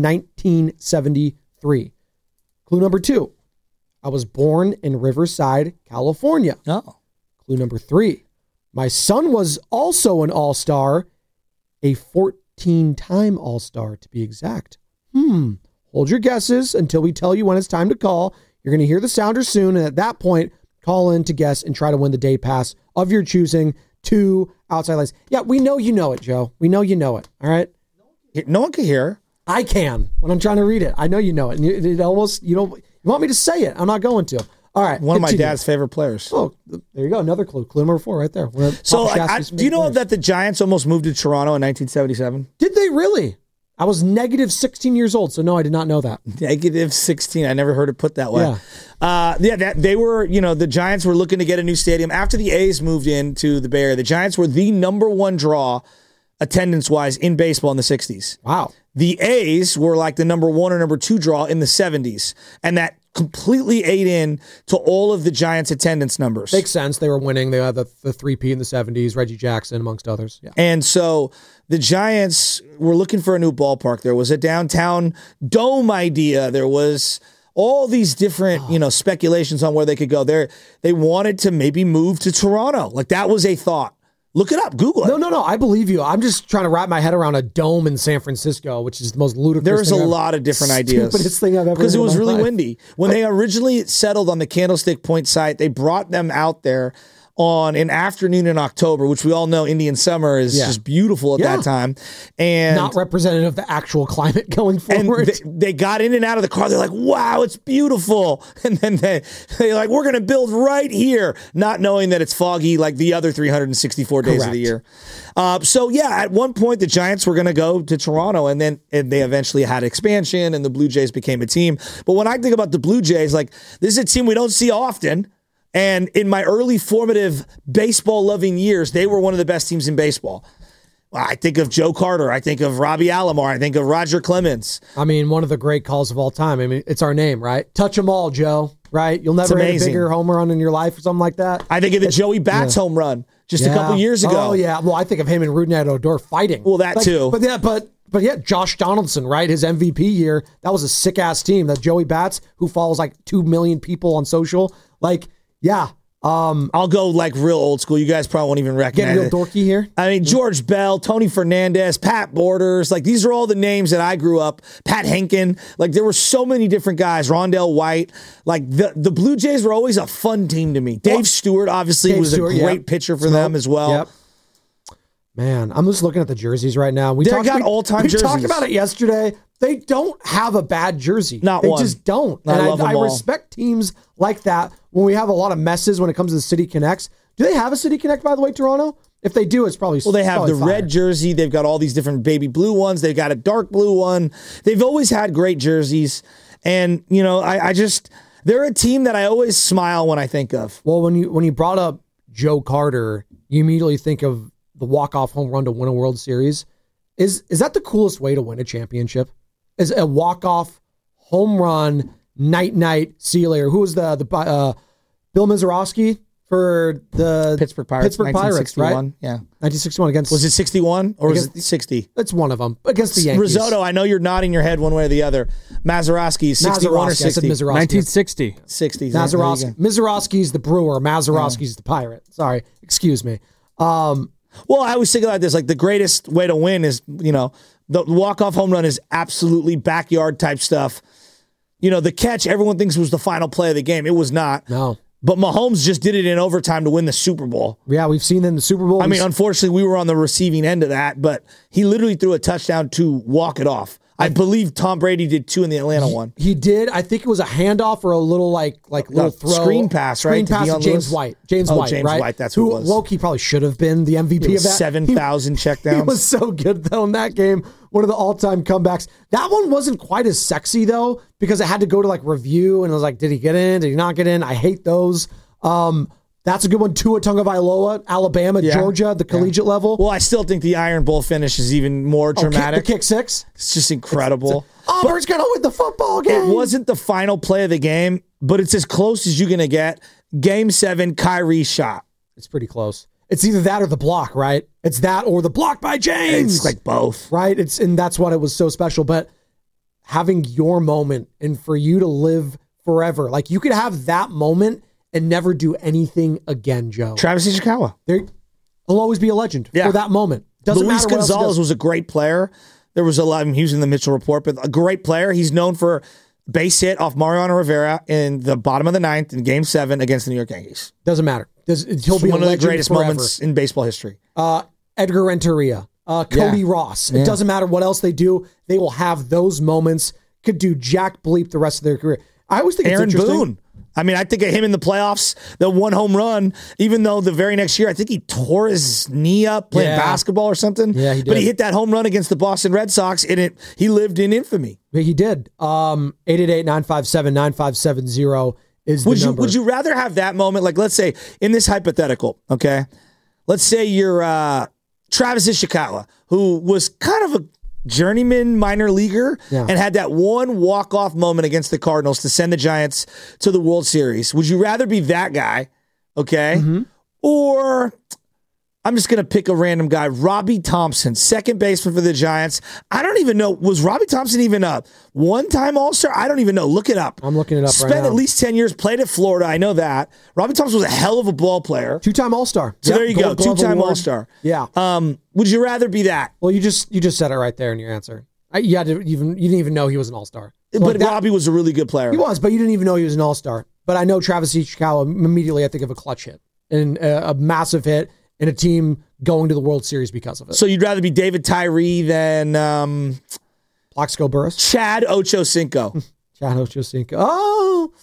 1973. Clue number 2. I was born in Riverside, California. Oh. Clue number 3. My son was also an All-Star, a 14-time All-Star to be exact. Hold your guesses until we tell you when it's time to call. You're going to hear the sounder soon, and at that point, call in to guess and try to win the day pass of your choosing to Outside Lines. Yeah, we know you know it, Joe. We know you know it, all right? No one can hear. I can when I'm trying to read it. I know you know it. And it almost, you want me to say it. I'm not going to. All right. One of my dad's favorite players. Oh, there you go. Another clue. Clue number 4 right there. So, do you know that the Giants almost moved to Toronto in 1977? Did they really? I was negative 16 years old, so no, I did not know that. Negative 16. I never heard it put that way. Yeah. They were, the Giants were looking to get a new stadium. After the A's moved into the Bay Area, the Giants were the number one draw attendance-wise in baseball in the 60s. Wow. The A's were like the number 1 or number 2 draw in the 70s. And that completely ate in to all of the Giants' attendance numbers. Makes sense. They were winning. They had the 3P in the 70s, Reggie Jackson, amongst others. Yeah. And so the Giants were looking for a new ballpark. There was a downtown dome idea. There was all these different, speculations on where they could go. They wanted to maybe move to Toronto. Like, that was a thought. Look it up. Google it. No. I believe you. I'm just trying to wrap my head around a dome in San Francisco, which is the most ludicrous There's a lot of different ideas. Stupidest thing I've ever Because it was really life. windy. When they originally settled on the Candlestick Point site, they brought them out there on an afternoon in October, which we all know Indian summer is just beautiful at that time. And not representative of the actual climate going forward. And they got in and out of the car. They're like, wow, it's beautiful. And then they're like, we're going to build right here, not knowing that it's foggy like the other 364 days of the year. At one point, the Giants were going to go to Toronto, and they eventually had expansion, and the Blue Jays became a team. But when I think about the Blue Jays, like, this is a team we don't see often. And in my early formative baseball-loving years, they were one of the best teams in baseball. I think of Joe Carter. I think of Robbie Alomar. I think of Roger Clemens. I mean, one of the great calls of all time. I mean, it's our name, right? Touch 'em all, Joe, right? You'll never hit a bigger home run in your life or something like that. I think of the Joey Bats home run just a couple years ago. Oh, yeah. Well, I think of him and Rougned Odor fighting. Well, that too. But yeah, Josh Donaldson, right? His MVP year, that was a sick-ass team. That Joey Bats, who follows like 2 million people on social, like, yeah. I'll go like real old school. You guys probably won't even recognize it. Getting real dorky here. I mean, George Bell, Tony Fernandez, Pat Borders. Like, these are all the names that I grew up. Pat Henkin. Like, there were so many different guys. Rondell White. Like, the Blue Jays were always a fun team to me. Dave Stewart, obviously, was a great pitcher for them as well. Yep. Man, I'm just looking at the jerseys right now. We got all-time jerseys. We talked about it yesterday. They don't have a bad jersey. Not they one. They just don't. I respect teams like that when we have a lot of messes when it comes to the City Connects. Do they have a City Connect, by the way, Toronto? If they do, it's probably well. They have the red jersey. They've got all these different baby blue ones. They've got a dark blue one. They've always had great jerseys. And, they're a team that I always smile when I think of. Well, when you brought up Joe Carter, you immediately think of the walk-off home run to win a World Series. Is that the coolest way to win a championship? Is a walk-off home run, night, see you later. Who was the Bill Mazeroski for the Pittsburgh Pirates, right? Yeah. 1961 against... Was it 61 or was it 60? It's one of them. Against the Yankees. Risotto, I know you're nodding your head one way or the other. Mazeroski, 61 or 60? I said Mazeroski. 1960. 60. Mazeroski's the Brewer. Mazeroski's the Pirate. Sorry. Excuse me. Well, I always think about this, like the greatest way to win is, the walk-off home run is absolutely backyard type stuff. The catch, everyone thinks was the final play of the game. It was not. No. But Mahomes just did it in overtime to win the Super Bowl. Yeah, we've seen them in the Super Bowl. I mean, unfortunately, we were on the receiving end of that, but he literally threw a touchdown to walk it off. I believe Tom Brady did too in the Atlanta one. He did. I think it was a handoff or a little little throw. Screen pass, right? Screen pass to James White. James White, that's who it was. Loki probably should have been the MVP of that. 7,000 checkdowns. He was so good, though, in that game. One of the all-time comebacks. That one wasn't quite as sexy, though, because it had to go to, review, and it was like, did he get in? Did he not get in? I hate those. That's a good one. Tua Tagovailoa, Alabama, Georgia, the collegiate level. Well, I still think the Iron Bowl finish is even more dramatic. The kick six? It's just incredible. Auburn's going to win the football game. It wasn't the final play of the game, but it's as close as you're going to get. Game 7, Kyrie shot. It's pretty close. It's either that or the block, right? It's that or the block by James. It's like both. Right? And that's what it was so special. But having your moment and for you to live forever, you could have that moment and never do anything again, Joe. Travis Ishikawa. He'll always be a legend for that moment. Doesn't Luis matter Gonzalez was a great player. There was a lot, he was in the Mitchell Report, but a great player. He's known for base hit off Mariano Rivera in the bottom of the 9th in Game 7 against the New York Yankees. Doesn't matter. He'll be one a of the greatest forever. moments in baseball history. Edgar Renteria. Cody Ross. It doesn't matter what else they do. They will have those moments. Could do jack bleep the rest of their career. I always think Aaron it's interesting. Boone. I mean, I think of him in the playoffs, the one home run, even though the very next year, I think he tore his knee up playing basketball or something. Yeah, he did. But he hit that home run against the Boston Red Sox, and he lived in infamy. He did. 888-957-9570 is the number. Would you rather have that moment, like let's say, in this hypothetical, okay? Let's say you're Travis Ishikawa, who was kind of a journeyman minor leaguer and had that one walk-off moment against the Cardinals to send the Giants to the World Series. Would you rather be that guy, okay? Or I'm just going to pick a random guy, Robbie Thompson, second baseman for the Giants. I don't even know. Was Robbie Thompson even a one-time All-Star? I don't even know. Look it up. I'm looking it up right now. Spent at least 10 years, played at Florida. I know that. Robbie Thompson was a hell of a ball player. Two-time All-Star. So there you go. Two-time All-Star. Yeah. Would you rather be that? Well, you just said it right there in your answer. You didn't even know he was an All-Star. So but Robbie was a really good player. He was, but you didn't even know he was an All-Star. But I know Travis Ishikawa, immediately I think of a clutch hit and a massive hit and a team going to the World Series because of it. So you'd rather be David Tyree than Plaxico Burress? Chad Ochocinco. Chad Ochocinco. Oh,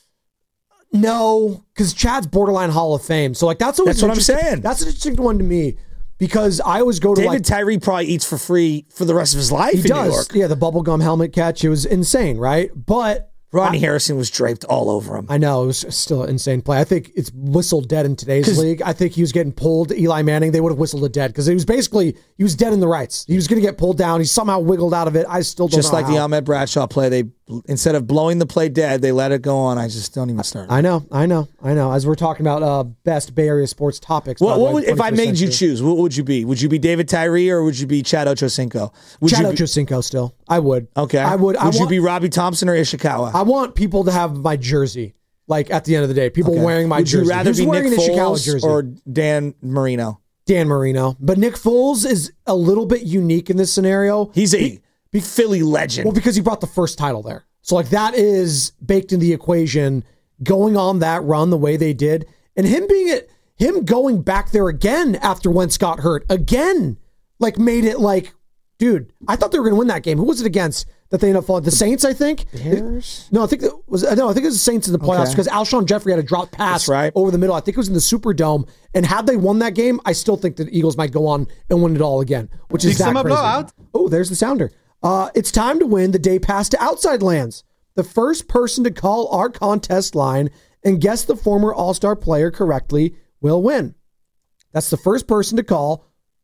no, because Chad's borderline Hall of Fame. So like that's what I'm saying. That's an interesting one to me because I always go to David Tyree probably eats for free for the rest of his life in New York. Yeah, the bubblegum helmet catch. It was insane, right? But Rodney Harrison was draped all over him. I know. It was still an insane play. I think it's whistled dead in today's league. I think he was getting pulled. Eli Manning, they would have whistled it dead because he was dead in the rights. He was going to get pulled down. He somehow wiggled out of it. I still don't know Just like the Ahmed Bradshaw play, they instead of blowing the play dead, they let it go on. I just don't even start. I know. As we're talking about best Bay Area sports topics. If I made you choose, what would you be? Would you be David Tyree or would you be Chad Ochocinco? Ochocinco still. I would. Okay. I would. Would you be Robbie Thompson or Ishikawa? I want people to have my jersey. Like at the end of the day, people wearing my jersey. Would you rather be Nick Foles or Dan Marino? Dan Marino. But Nick Foles is a little bit unique in this scenario. He's a Philly legend. Well, because he brought the first title there. So like that is baked in the equation, going on that run the way they did. And him going back there again after Wentz got hurt again, like made it like, dude, I thought they were going to win that game. Who was it against that they ended up falling? The Saints, I think. Bears? I think it was the Saints in the playoffs because Alshon Jeffrey had a drop pass over the middle. I think it was in the Superdome. And had they won that game, I still think the Eagles might go on and win it all again, which is that crazy. Blowout. Oh, there's the sounder. It's time to win the day pass to Outside Lands. The first person to call our contest line and guess the former All-Star player correctly will win. That's the first person to call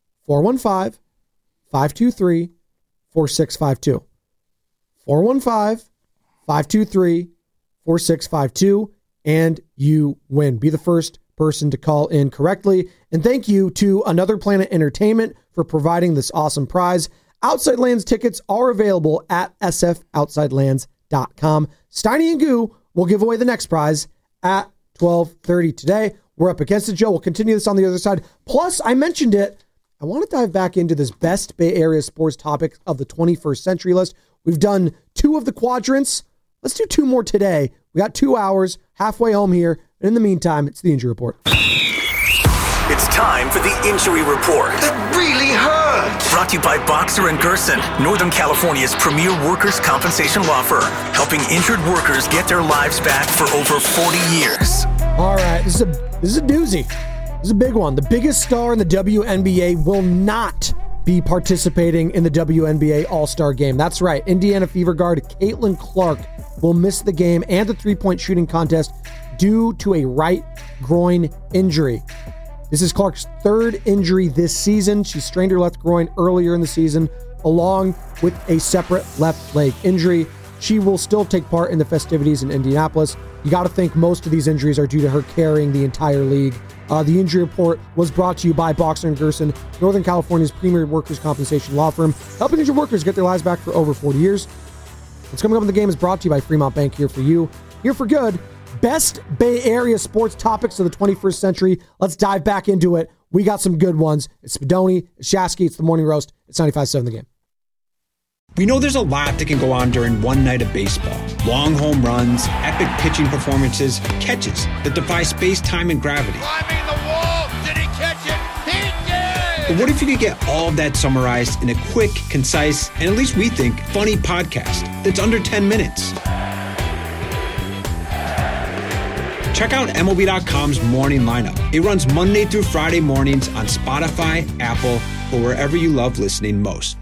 415-523-4652. 415-523-4652, and you win. Be the first person to call in correctly. And thank you to Another Planet Entertainment for providing this awesome prize. Outside Lands tickets are available at sfoutesidelands.com. Steiny and Goo will give away the next prize at 12:30 today. We're up against it, Joe. We'll continue this on the other side. Plus, I mentioned it. I want to dive back into this best Bay Area sports topics of the 21st century list. We've done 2 of the quadrants. Let's do 2 more today. We got 2 hours, halfway home here. And in the meantime, it's the injury report. It's time for the injury report. That really hurt. Brought to you by Boxer & Gerson, Northern California's premier workers' compensation law firm, helping injured workers get their lives back for over 40 years. All right, this is a doozy. This is a big one. The biggest star in the WNBA will not be participating in the WNBA All-Star Game. That's right. Indiana Fever guard Caitlin Clark will miss the game and the three-point shooting contest due to a right groin injury. This is Clark's 3rd injury this season. She strained her left groin earlier in the season, along with a separate left leg injury. She will still take part in the festivities in Indianapolis. You got to think most of these injuries are due to her carrying the entire league. The injury report was brought to you by Boxer & Gerson, Northern California's premier workers' compensation law firm, helping injured workers get their lives back for over 40 years. What's coming up in the game is brought to you by Fremont Bank, here for you, here for good. Best Bay Area sports topics of the 21st century. Let's dive back into it. We got some good ones. It's Spadoni, it's Shasky, it's the Morning Roast. It's 95.7 The Game. We know there's a lot that can go on during one night of baseball. Long home runs, epic pitching performances, catches that defy space, time, and gravity. Climbing the wall. Did he catch it? He did! But what if you could get all of that summarized in a quick, concise, and at least we think, funny podcast that's under 10 minutes? Check out MLB.com's Morning Lineup. It runs Monday through Friday mornings on Spotify, Apple, or wherever you love listening most.